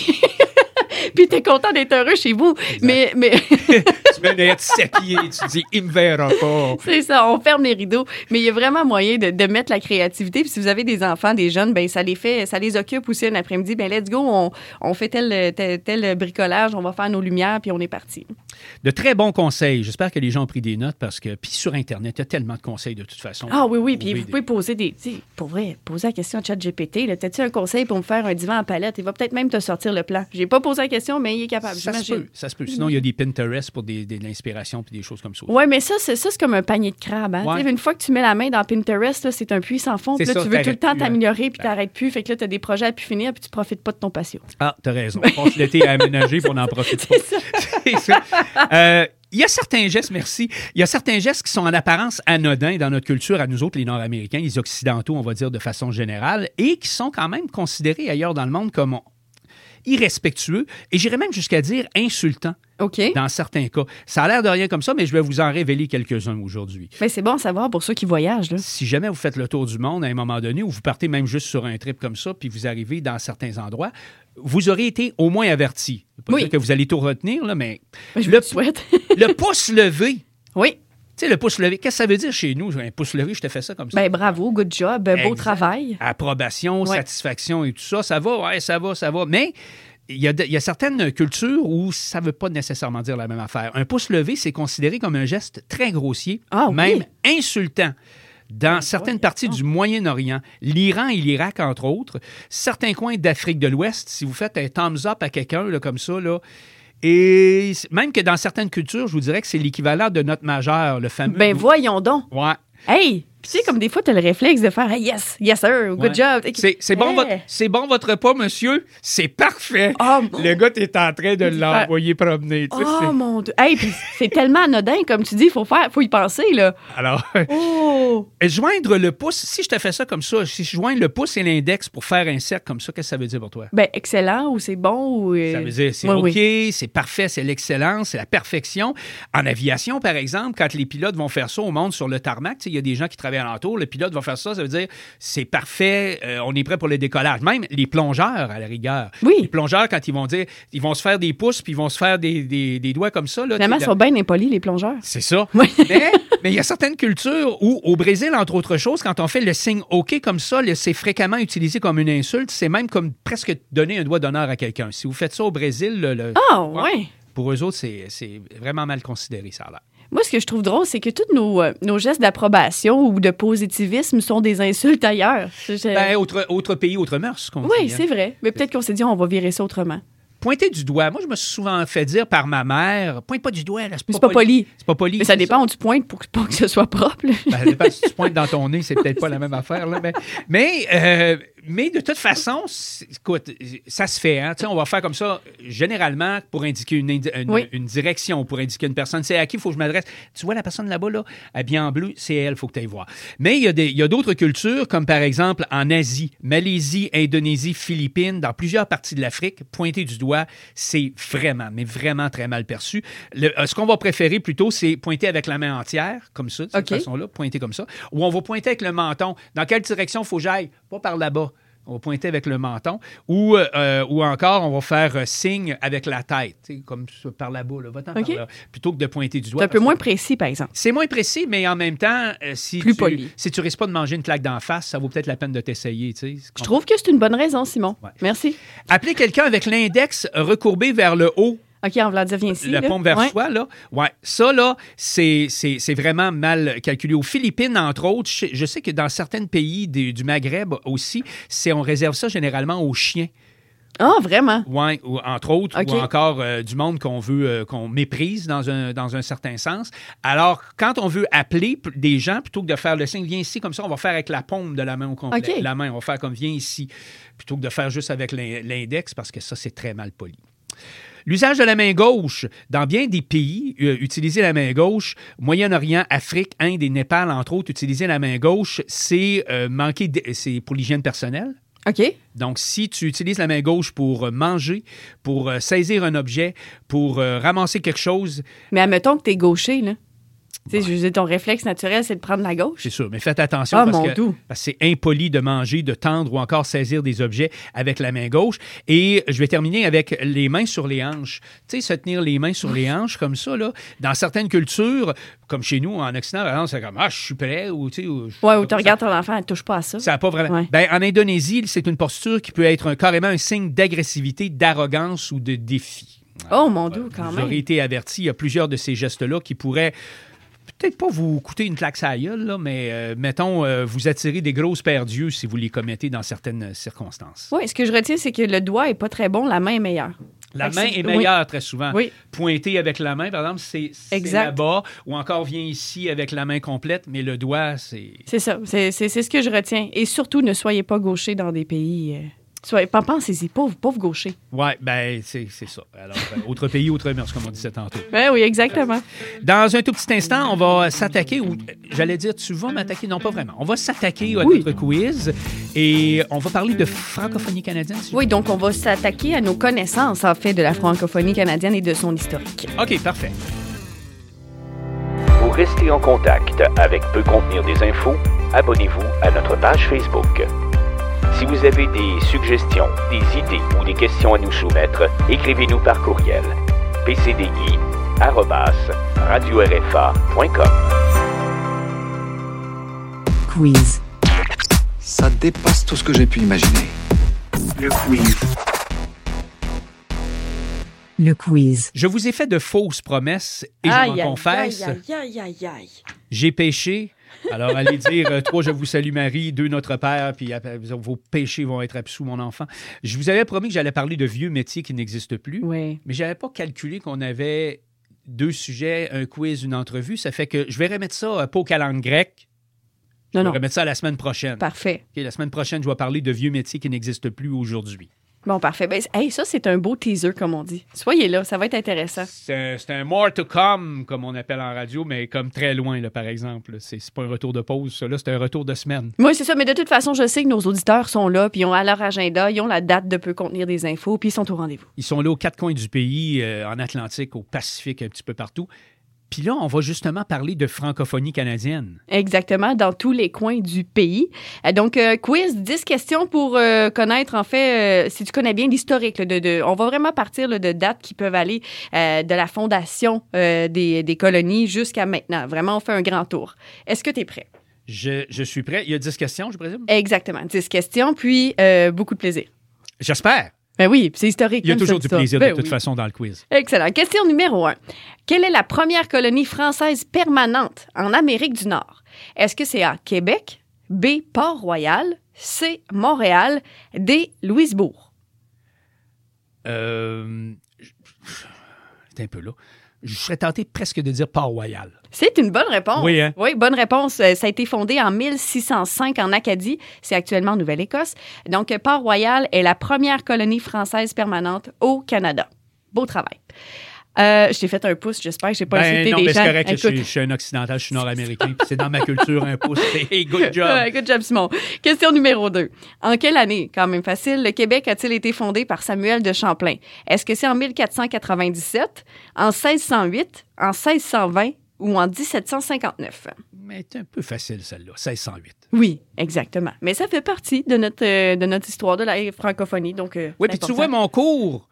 Puis t'es content d'être heureux chez vous. Exact. Mais tu mets des 7 pieds, tu dis « il me verra pas ». C'est ça, on ferme les rideaux. Mais il y a vraiment moyen de mettre la créativité. Puis si vous avez des enfants, des jeunes, ben ça les occupe aussi un après-midi. Ben let's go, on fait tel bricolage, on va faire nos lumières, puis on est parti. De très bons conseils. J'espère que les gens ont pris des notes parce que, puis sur Internet, il y a tellement de conseils de toute façon. Ah oui, puis vous pouvez poser pour vrai, poser la question à ChatGPT. T'as-tu un conseil pour me faire un divan en palette? Il va peut-être même te sortir le plan. J'ai pas posé la question, mais il est capable, j'imagine. Ça se peut. Sinon, il y a des Pinterest pour de l'inspiration puis des choses comme ça. Oui, mais ça, c'est comme un panier de crabes. Hein? Ouais. Une fois que tu mets la main dans Pinterest, là, c'est un puits sans fond. Puis là, tu veux tout le temps t'améliorer, puis t'arrêtes plus. Fait que là, t'as des projets à pu finir, puis tu profites pas de ton patio. Ah, t'as raison. On passe l'été à aménager, puis on n'en profite pas. C'est ça. Il y a certains gestes, merci. Il y a certains gestes qui sont en apparence anodins dans notre culture, à nous autres, les Nord-Américains, les Occidentaux, on va dire de façon générale, et qui sont quand même considérés ailleurs dans le monde comme irrespectueux, et j'irais même jusqu'à dire insultants. OK. Dans certains cas. Ça a l'air de rien comme ça, mais je vais vous en révéler quelques-uns aujourd'hui. Mais c'est bon à savoir pour ceux qui voyagent. Là. Si jamais vous faites le tour du monde à un moment donné, ou vous partez même juste sur un trip comme ça, puis vous arrivez dans certains endroits, vous aurez été au moins averti. Pas dire que vous allez tout retenir, là, mais je le souhaite. Le pouce levé. Oui. Tu sais, le pouce levé, qu'est-ce que ça veut dire chez nous? Un pouce levé, je te fais ça comme ça. Ben bravo, good job, beau travail. Approbation, satisfaction et tout ça. Ça va, ouais, ça va. Mais il y a certaines cultures où ça ne veut pas nécessairement dire la même affaire. Un pouce levé, c'est considéré comme un geste très grossier, même insultant. Dans certaines parties du Moyen-Orient, l'Iran et l'Irak, entre autres, certains coins d'Afrique de l'Ouest, si vous faites un thumbs up à quelqu'un là, comme ça, là, et même que dans certaines cultures, je vous dirais que c'est l'équivalent de notre majeur, le fameux... Ben voyons donc! Ouais. Hey! Tu sais, comme des fois, tu as le réflexe de faire hey, yes sir, good job. C'est bon votre repas, monsieur? C'est parfait. Oh, le gars, t'es en train de l'envoyer promener. Oh mon Dieu. Hey, puis c'est tellement anodin, comme tu dis, faut y penser, là. Alors, joindre le pouce, si je te fais ça comme ça, si je joins le pouce et l'index pour faire un cercle comme ça, qu'est-ce que ça veut dire pour toi? Ben, excellent ou c'est bon ou... Ça veut dire c'est OK, c'est parfait, c'est l'excellence, c'est la perfection. En aviation, par exemple, quand les pilotes vont faire ça au monde sur le tarmac, il y a des gens qui travaillent alentour, le pilote va faire ça, ça veut dire c'est parfait, on est prêt pour le décollage. Même les plongeurs, à la rigueur. Oui. Les plongeurs, quand ils vont dire, ils vont se faire des pouces, puis ils vont se faire des doigts comme ça. Là, finalement, ils sont bien impolis, les plongeurs. C'est ça. Oui. Mais il y a certaines cultures où, au Brésil, entre autres choses, quand on fait le signe OK comme ça, c'est fréquemment utilisé comme une insulte. C'est même comme presque donner un doigt d'honneur à quelqu'un. Si vous faites ça au Brésil, pour eux autres, c'est vraiment mal considéré, ça a l'air. Moi, ce que je trouve drôle, c'est que tous nos gestes d'approbation ou de positivisme sont des insultes ailleurs. Ben, autre pays, autre mœurs, qu'on dit. Oui, c'est vrai. Mais peut-être qu'on s'est dit, on va virer ça autrement. Pointer du doigt. Moi, je me suis souvent fait dire par ma mère, pointe pas du doigt, là, c'est pas poli. C'est pas poli. Mais ça dépend où tu pointes pour que ce soit propre. Ben, ça dépend si tu pointes dans ton nez, c'est peut-être pas la même affaire. Là, mais de toute façon, écoute, ça se fait. Hein? On va faire comme ça, généralement, pour indiquer une direction, pour indiquer une personne. C'est à qui il faut que je m'adresse. Tu vois la personne là-bas, là, habillée en bleu, c'est elle, il faut que tu ailles voir. Mais il y a d'autres cultures, comme par exemple en Asie, Malaisie, Indonésie, Philippines, dans plusieurs parties de l'Afrique, pointer du doigt, c'est vraiment, mais vraiment très mal perçu. Ce qu'on va préférer plutôt, c'est pointer avec la main entière, comme ça, de cette façon-là, pointer comme ça. Ou on va pointer avec le menton. Dans quelle direction il faut que j'aille? pas par là-bas. On va pointer avec le menton. Ou encore, on va faire signe avec la tête, comme ça, par là-bas. Là. Va-t'en par là, plutôt que de pointer du doigt. C'est un peu moins précis, par exemple. C'est moins précis, mais en même temps, si tu risques pas de manger une claque d'en face, ça vaut peut-être la peine de t'essayer. Je trouve que c'est une bonne raison, Simon. Ouais. Merci. Appeler quelqu'un avec l'index recourbé vers le haut. OK, on va dire, viens ici. La paume vers soi, là. Ouais, ça, là, c'est vraiment mal calculé. Aux Philippines, entre autres, je sais que dans certains pays du Maghreb aussi, on réserve ça généralement aux chiens. Ah, vraiment? Oui, entre autres, ou encore du monde qu'on méprise dans un certain sens. Alors, quand on veut appeler des gens, plutôt que de faire le signe « viens ici », comme ça, on va faire avec la paume de la main au complet. Okay. La main, on va faire comme « viens ici », plutôt que de faire juste avec l'index, parce que ça, c'est très mal poli. L'usage de la main gauche, dans bien des pays, utiliser la main gauche, Moyen-Orient, Afrique, Inde et Népal, entre autres, utiliser la main gauche, c'est c'est pour l'hygiène personnelle. OK. Donc, si tu utilises la main gauche pour manger, pour saisir un objet, pour ramasser quelque chose... Mais admettons que tu es gaucher, là. Tu sais, je veux dire, ton réflexe naturel, c'est de prendre la gauche. C'est sûr, mais faites attention parce que c'est impoli de manger, de tendre ou encore saisir des objets avec la main gauche. Et je vais terminer avec les mains sur les hanches. Tu sais, se tenir les mains sur les hanches comme ça, là. Dans certaines cultures, comme chez nous, en Occident, par exemple, c'est comme « Ah, je suis prêt » ou tu sais... ou tu regardes ton enfant, elle ne touche pas à ça. Ça n'a pas vraiment... Ouais. Ben, en Indonésie, c'est une posture qui peut être carrément un signe d'agressivité, d'arrogance ou de défi. Oh, mon Dieu, quand même. Vous aurez été avertis, il y a plusieurs de ces gestes-là qui pourraient... peut-être pas vous coûter une claque à la gueule, là, mais mettons, vous attirez des grosses paires d'yeux si vous les commettez dans certaines circonstances. Oui, ce que je retiens, c'est que le doigt n'est pas très bon, la main est meilleure. La main est meilleure très souvent. Oui. Pointer avec la main, par exemple, c'est là-bas, ou encore viens ici avec la main complète, mais le doigt, c'est... C'est ça, c'est ce que je retiens. Et surtout, ne soyez pas gaucher dans des pays... Pensez-y, pauvre gaucher. Oui, bien, c'est ça. Alors, autre pays, autre mœurs, comme on disait tantôt. Ben oui, exactement. Dans un tout petit instant, on va s'attaquer, ou j'allais dire, tu vas m'attaquer? Non, pas vraiment. On va s'attaquer à notre quiz et on va parler de francophonie canadienne. Oui, donc on va s'attaquer à nos connaissances, en fait, de la francophonie canadienne et de son historique. OK, parfait. Pour rester en contact avec Peut contenir des infos, abonnez-vous à notre page Facebook. Si vous avez des suggestions, des idées ou des questions à nous soumettre, écrivez-nous par courriel pcdi@radio-rfa.com. Quiz. Ça dépasse tout ce que j'ai pu imaginer. Le quiz. Le quiz. Je vous ai fait de fausses promesses et je m'en confesse. J'ai péché. Alors, allez dire 3, je vous salue Marie, 2, notre Père, puis vos péchés vont être absous, mon enfant. Je vous avais promis que j'allais parler de vieux métiers qui n'existent plus, mais je n'avais pas calculé qu'on avait 2 sujets, un quiz, une entrevue. Ça fait que je vais remettre ça pas au calendrier grec. Je vais remettre ça à la semaine prochaine. Parfait. Okay, la semaine prochaine, je vais parler de vieux métiers qui n'existent plus aujourd'hui. Bon, parfait. Ben, ça, c'est un beau teaser, comme on dit. Soyez là, ça va être intéressant. C'est un more to come, comme on appelle en radio, mais comme très loin, là, par exemple. C'est pas un retour de pause, ça. Là, c'est un retour de semaine. Oui, c'est ça. Mais de toute façon, je sais que nos auditeurs sont là, puis ils ont à leur agenda, ils ont la date de Peut contenir des infos, puis ils sont au rendez-vous. Ils sont là aux 4 coins du pays, en Atlantique, au Pacifique, un petit peu partout. Puis là, on va justement parler de francophonie canadienne. Exactement, dans tous les coins du pays. Donc, quiz, 10 questions pour connaître, en fait, si tu connais bien l'historique. On va vraiment partir de dates qui peuvent aller de la fondation des colonies jusqu'à maintenant. Vraiment, on fait un grand tour. Est-ce que tu es prêt? Je suis prêt. Il y a 10 questions, je présume? Exactement, 10 questions, puis beaucoup de plaisir. J'espère. Ben oui, c'est historique. Il y a toujours du plaisir de toute façon dans le quiz. Excellent. Question numéro 1. Quelle est la première colonie française permanente en Amérique du Nord? Est-ce que c'est A, Québec, B, Port-Royal, C, Montréal, D, Louisbourg? T'es un peu là. Je serais tenté presque de dire Port-Royal. C'est une bonne réponse. Oui, hein? Oui, bonne réponse. Ça a été fondé en 1605 en Acadie. C'est actuellement en Nouvelle-Écosse. Donc, Port-Royal est la première colonie française permanente au Canada. Beau travail. Je t'ai fait un pouce, j'espère que je n'ai pas insulté des gens. C'est correct, je suis un occidental, je suis nord-américain, puis c'est dans ma culture un pouce. Hey, good job! Good job, Simon. Question numéro 2. En quelle année, quand même facile, le Québec a-t-il été fondé par Samuel de Champlain? Est-ce que c'est en 1497, en 1608, en 1620 ou en 1759? Mais c'est un peu facile, celle-là. 1608. Oui, exactement. Mais ça fait partie de notre histoire de la francophonie. Donc, Oui, puis tu vois, mon cours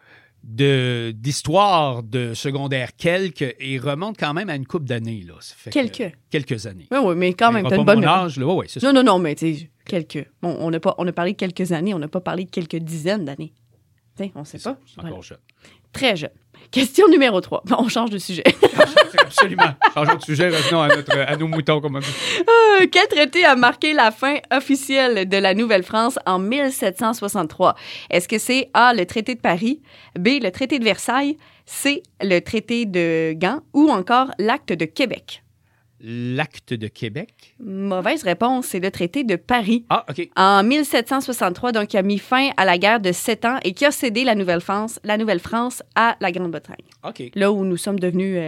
d'histoire de secondaire et remonte quand même à une couple d'années. Là. Ça fait quelques années. Oui, mais quand même, tu as une bonne âge, là. Ouais, c'est ça. Non, mais tu sais, quelques. Bon, on a parlé de quelques années, on n'a pas parlé de quelques dizaines d'années. Tu sais, on ne sait pas. C'est encore jeune. Très jeune. Question numéro 3. Bon, on change de sujet. Absolument. Changeons de sujet, revenons à nos moutons, comme on dit. Quel traité a marqué la fin officielle de la Nouvelle-France en 1763? Est-ce que c'est A, le traité de Paris, B, le traité de Versailles, C, le traité de Gand ou encore l'acte de Québec? L'acte de Québec? Mauvaise réponse, c'est le traité de Paris. Ah, OK. En 1763, donc, qui a mis fin à la guerre de 7 ans et qui a cédé la Nouvelle-France à la Grande-Bretagne. OK. Là où nous sommes devenus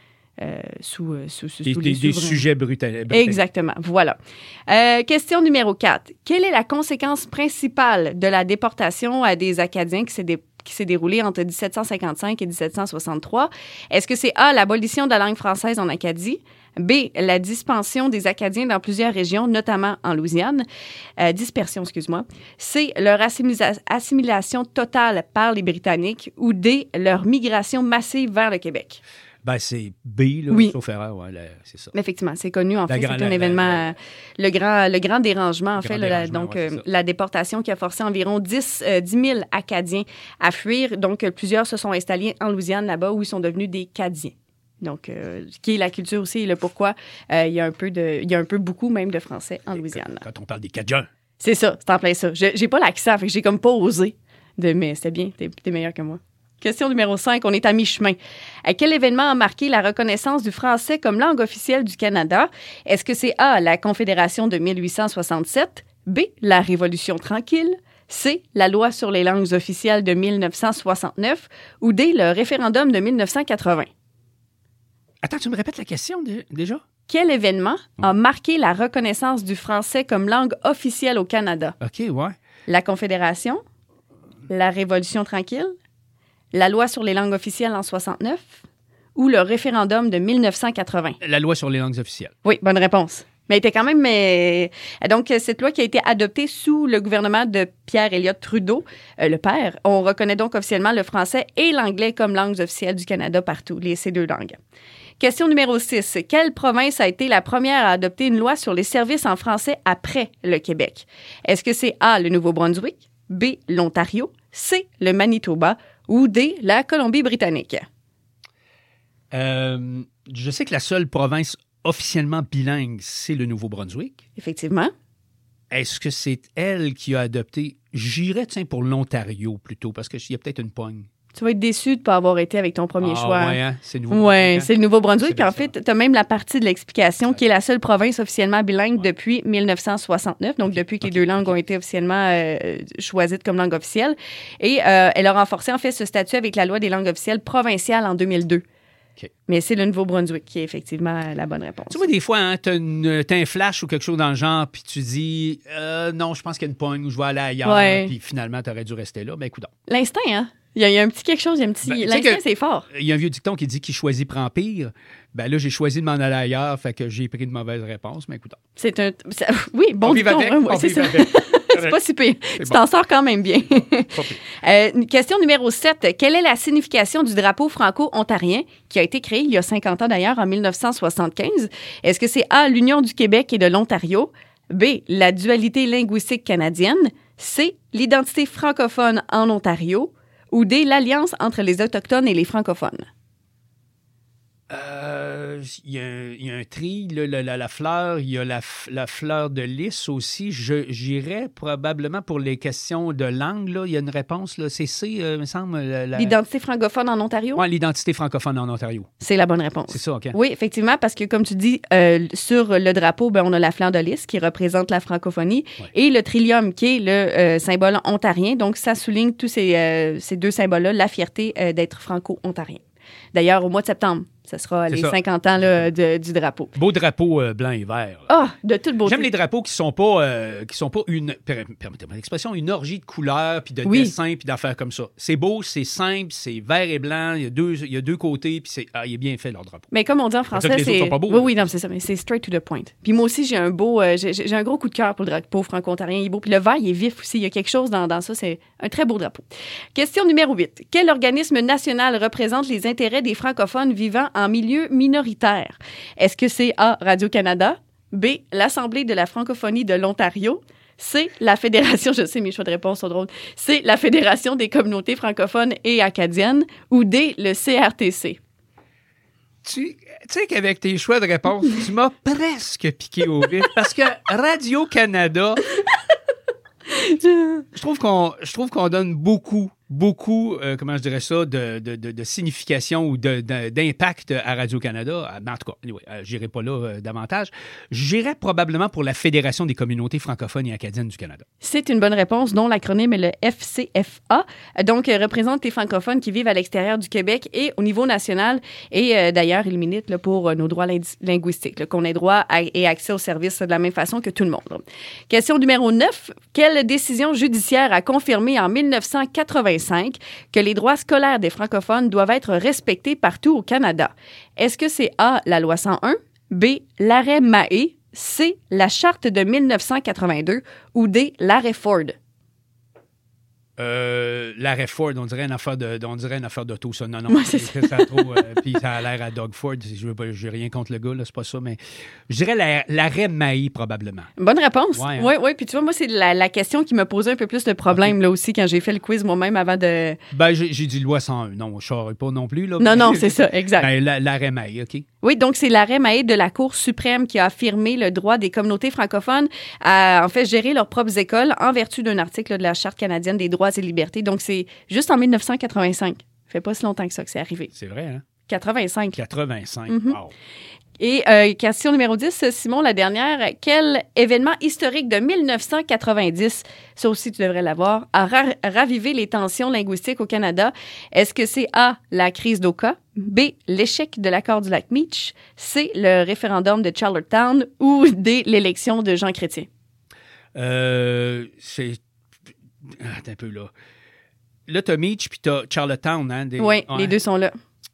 sous les des sujets britanniques. Exactement, voilà. Question numéro 4. Quelle est la conséquence principale de la déportation des Acadiens qui s'est déroulée entre 1755 et 1763? Est-ce que c'est A, l'abolition de la langue française en Acadie? B, la dispersion des Acadiens dans plusieurs régions, notamment en Louisiane. Dispersion, excuse-moi. C, leur assimilation totale par les Britanniques. Ou D, leur migration massive vers le Québec. Ben, c'est B, là, oui. Sauf erreur, ouais, c'est ça. Effectivement, c'est connu, en fait, c'est un événement, le grand dérangement, en fait, la déportation qui a forcé environ 10 000 Acadiens à fuir. Donc, plusieurs se sont installés en Louisiane, là-bas, où ils sont devenus des Cadiens. Donc, qui est la culture aussi et le pourquoi. Il y a un peu beaucoup même de Français en Louisiane. Quand on parle des Cajuns. C'est ça, c'est en plein ça. J'ai pas l'accent, fait que j'ai comme pas osé. Mais c'était bien, t'es meilleur que moi. Question numéro 5, on est à mi-chemin. Quel événement a marqué la reconnaissance du français comme langue officielle du Canada? Est-ce que c'est A, la Confédération de 1867, B, la Révolution tranquille, C, la loi sur les langues officielles de 1969 ou D, le référendum de 1980? Attends, tu me répètes la question déjà? Quel événement a marqué la reconnaissance du français comme langue officielle au Canada? OK, ouais. La Confédération, la Révolution tranquille, la loi sur les langues officielles en 69 ou le référendum de 1980? La loi sur les langues officielles. Oui, bonne réponse. Mais elle était quand même... Donc, cette loi qui a été adoptée sous le gouvernement de Pierre Elliott Trudeau, le père, on reconnaît donc officiellement le français et l'anglais comme langues officielles du Canada partout, ces deux langues. Question numéro 6. Quelle province a été la première à adopter une loi sur les services en français après le Québec? Est-ce que c'est A, le Nouveau-Brunswick, B, l'Ontario, C, le Manitoba ou D, la Colombie-Britannique? Je sais que la seule province officiellement bilingue, c'est le Nouveau-Brunswick. Effectivement. Est-ce que c'est elle qui a adopté... J'irais, pour l'Ontario plutôt, parce qu'il y a peut-être une pogne. Tu vas être déçu de ne pas avoir été avec ton premier choix. Oui, hein? C'est nouveau. Oui, c'est le Nouveau-Brunswick. Puis en fait, tu as même la partie de l'explication qui est la seule province officiellement bilingue depuis 1969, donc depuis que les deux langues ont été officiellement choisies comme langue officielle. Et elle a renforcé en fait ce statut avec la loi des langues officielles provinciales en 2002. Okay. Mais c'est le Nouveau-Brunswick qui est effectivement la bonne réponse. Tu vois, des fois, hein, t'as un flash ou quelque chose dans le genre, puis tu dis non, je pense qu'il y a une pogne ou je vais aller ailleurs, puis finalement, tu aurais dû rester là. Ben, écoute. L'instinct, hein? Il y a un petit quelque chose, il y a un petit... L'instinct, c'est fort. Il y a un vieux dicton qui dit qui choisit prend pire. Ben là, j'ai choisi de m'en aller ailleurs, fait que j'ai pris de mauvaises réponses, mais écoute. Oui, bon dicton. C'est ça. C'est pas si pire. Tu t'en sors quand même bien. Question numéro 7. Quelle est la signification du drapeau franco-ontarien qui a été créé il y a 50 ans d'ailleurs, en 1975? Est-ce que c'est A, l'Union du Québec et de l'Ontario? B, la dualité linguistique canadienne? C, l'identité francophone en Ontario? Ou D, l'alliance entre les Autochtones et les francophones? Il y a un tri, la fleur, il y a la fleur de lys aussi. J'irais probablement pour les questions de langue. Là, il y a une réponse. Là, c'est C, il me semble. L'identité francophone en Ontario? Oui, l'identité francophone en Ontario. C'est la bonne réponse. C'est ça, OK. Oui, effectivement, parce que comme tu dis, sur le drapeau, on a la fleur de lys qui représente la francophonie et le trillium qui est le symbole ontarien. Donc, ça souligne tous ces deux symboles-là, la fierté d'être franco-ontarien. D'ailleurs, au mois de septembre, Ça sera C'est les ça. 50 ans là, du drapeau. Beau drapeau blanc et vert. là. Ah, de toute beauté. J'aime les drapeaux qui sont pas permettez-moi l'expression, une orgie de couleurs, puis de Oui. dessins, puis d'affaires comme ça. C'est beau, c'est simple, c'est vert et blanc, il y a deux côtés, puis il est bien fait, leur drapeau. Mais comme on dit en que français, les autres c'est... sont pas beaux, Oui, là. oui, non, c'est ça, mais c'est straight to the point. Puis moi aussi, j'ai un gros coup de cœur pour le drapeau franco-ontarien, il est beau. Puis le vert, il est vif aussi, il y a quelque chose dans ça, c'est un très beau drapeau. Question numéro 8. Quel organisme national représente les intérêts des francophones vivant en milieu minoritaire? Est-ce que c'est A, Radio-Canada, B, l'Assemblée de la francophonie de l'Ontario, C, la Fédération, je sais, mes choix de réponse sont drôles, C, la Fédération des communautés francophones et acadiennes, ou D, le CRTC? Tu sais qu'avec tes choix de réponse, tu m'as presque piqué au vif, parce que Radio-Canada, je trouve qu'on donne beaucoup, comment je dirais ça, de signification ou d'impact à Radio-Canada. Mais en tout cas, anyway, j'irai pas là davantage. J'irais probablement pour la Fédération des communautés francophones et acadiennes du Canada. C'est une bonne réponse, dont l'acronyme est le FCFA. Donc, représente les francophones qui vivent à l'extérieur du Québec et au niveau national. Et d'ailleurs, il milite là, pour nos droits linguistiques, là, qu'on ait droit et accès aux services de la même façon que tout le monde. Là. Question numéro 9. Quelle décision judiciaire a confirmé en 1985 que les droits scolaires des francophones doivent être respectés partout au Canada? Est-ce que c'est A, la loi 101, B, l'arrêt Mahé, C, la charte de 1982 ou D, l'arrêt Ford? L'arrêt Ford, on dirait une affaire d'auto, ça. Non, Ouais, c'est ça. ça a trop, puis ça a l'air à Doug Ford. Je n'ai rien contre le gars, là, c'est pas ça, mais je dirais l'arrêt Mahé, probablement. Bonne réponse. Ouais, hein? Oui. Puis tu vois, moi, c'est la question qui me posait un peu plus de problème là aussi quand j'ai fait le quiz moi-même avant de... Ben, j'ai dit loi 101. Non, je ne saurais pas non plus. Là. Non, c'est ça, exact. Ben, l'arrêt Mahé, OK. Oui, donc c'est l'arrêt Mahé de la Cour suprême qui a affirmé le droit des communautés francophones à, en fait, gérer leurs propres écoles en vertu d'un article là, de la Charte canadienne des droits et libertés. Donc, c'est juste en 1985. Ça fait pas si longtemps que ça que c'est arrivé. C'est vrai, hein? 85. 85. Mhm. Wow. Et question numéro 10, Simon, la dernière. Quel événement historique de 1990, ça aussi tu devrais l'avoir, a ravivé les tensions linguistiques au Canada? Est-ce que c'est A, la crise d'Oka, B, l'échec de l'accord du lac Meach, C, le référendum de Charlottetown ou D, l'élection de Jean Chrétien? C'est... Attends un peu, là. Là, t'as Meach puis t'as Charlottetown, hein? Oui, les deux sont là.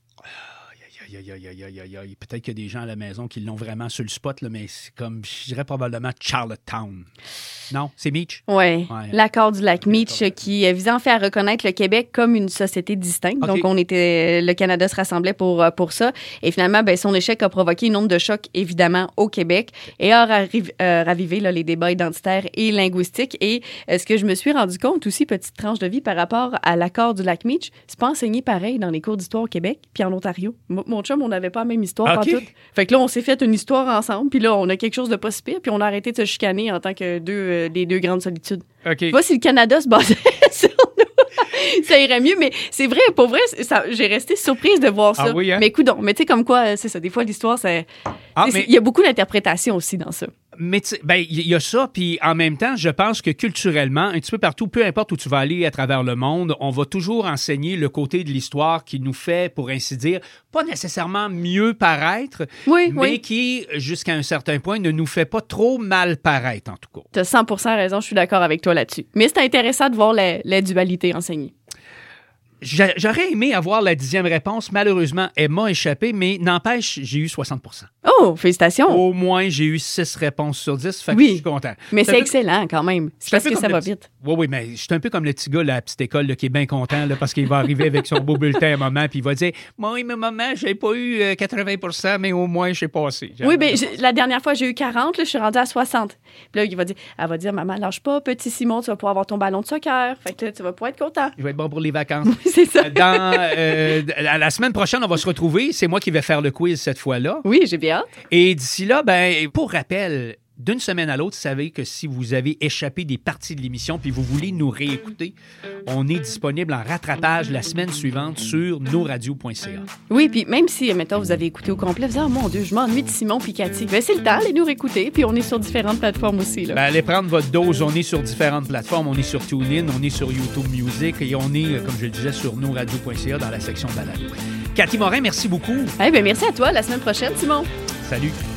Aïe. Peut-être qu'il y a des gens à la maison qui l'ont vraiment sur le spot, là, mais c'est comme, je dirais probablement Charlottetown. Non, c'est Meach? Oui, Ouais. l'accord du lac Meach qui visait en fait à reconnaître le Québec comme une société distincte. OK. Donc, le Canada se rassemblait pour ça. Et finalement, ben, son échec a provoqué une onde de choc, évidemment, au Québec et a ravivé là, les débats identitaires et linguistiques. Et ce que je me suis rendu compte aussi, petite tranche de vie par rapport à l'accord du lac Meach, c'est pas enseigné pareil dans les cours d'histoire au Québec puis en Ontario. Mon chum, on n'avait pas la même histoire OK. pantoute. Fait que là, on s'est fait une histoire ensemble, puis là, on a quelque chose de pas si pire, puis on a arrêté de se chicaner en tant que les deux grandes solitudes. OK. Tu vois, si le Canada se basait sur nous, ça irait mieux, mais c'est vrai, pour vrai, j'ai resté surprise de voir ça. Ah oui, hein? Mais coudonc, mais tu sais, comme quoi, c'est ça, des fois, l'histoire, il mais y a beaucoup d'interprétations aussi dans ça. Mais il y a ça, puis en même temps, je pense que culturellement, un petit peu partout, peu importe où tu vas aller à travers le monde, on va toujours enseigner le côté de l'histoire qui nous fait, pour ainsi dire, pas nécessairement mieux paraître, mais qui, jusqu'à un certain point, ne nous fait pas trop mal paraître, en tout cas. Tu as 100% raison, je suis d'accord avec toi là-dessus. Mais c'est intéressant de voir la dualité enseignée. J'aurais aimé avoir la 10e réponse. Malheureusement, elle m'a échappé, mais n'empêche, j'ai eu 60%. Oh, félicitations! Au moins, j'ai eu 6 réponses sur 10, fait que Oui. je suis content. Mais c'est excellent quand même. C'est parce que ça va vite. Oui, mais je suis un peu comme le petit gars là, à la petite école là, qui est bien content là, parce qu'il va arriver avec son beau bulletin à un moment puis il va dire « Oui, mais maman, j'ai pas eu 80%, mais au moins, j'ai passé. » Oui, bien, la dernière fois, j'ai eu 40, là, je suis rendue à 60. Puis là, elle va dire « Maman, lâche pas, petit Simon, tu vas pouvoir avoir ton ballon de soccer. Fait que là, tu vas pouvoir être content. » Il va être bon pour les vacances. Oui, c'est ça. La semaine prochaine, on va se retrouver. C'est moi qui vais faire le quiz cette fois-là. Oui, j'ai bien hâte. Et d'ici là, ben, pour rappel, d'une semaine à l'autre, vous savez que si vous avez échappé des parties de l'émission puis vous voulez nous réécouter, on est disponible en rattrapage la semaine suivante sur nosradios.ca. Oui, puis même si, mettons, vous avez écouté au complet, vous dites « Oh mon Dieu, je m'ennuie de Simon puis Cathy. » Ben, c'est le temps, allez nous réécouter, puis on est sur différentes plateformes aussi. Là. Ben, allez prendre votre dose. On est sur différentes plateformes. On est sur TuneIn, on est sur YouTube Music et on est, comme je le disais, sur nosradios.ca dans la section balado. Cathy Morin, merci beaucoup. Eh bien, merci à toi. La semaine prochaine, Simon. Salut.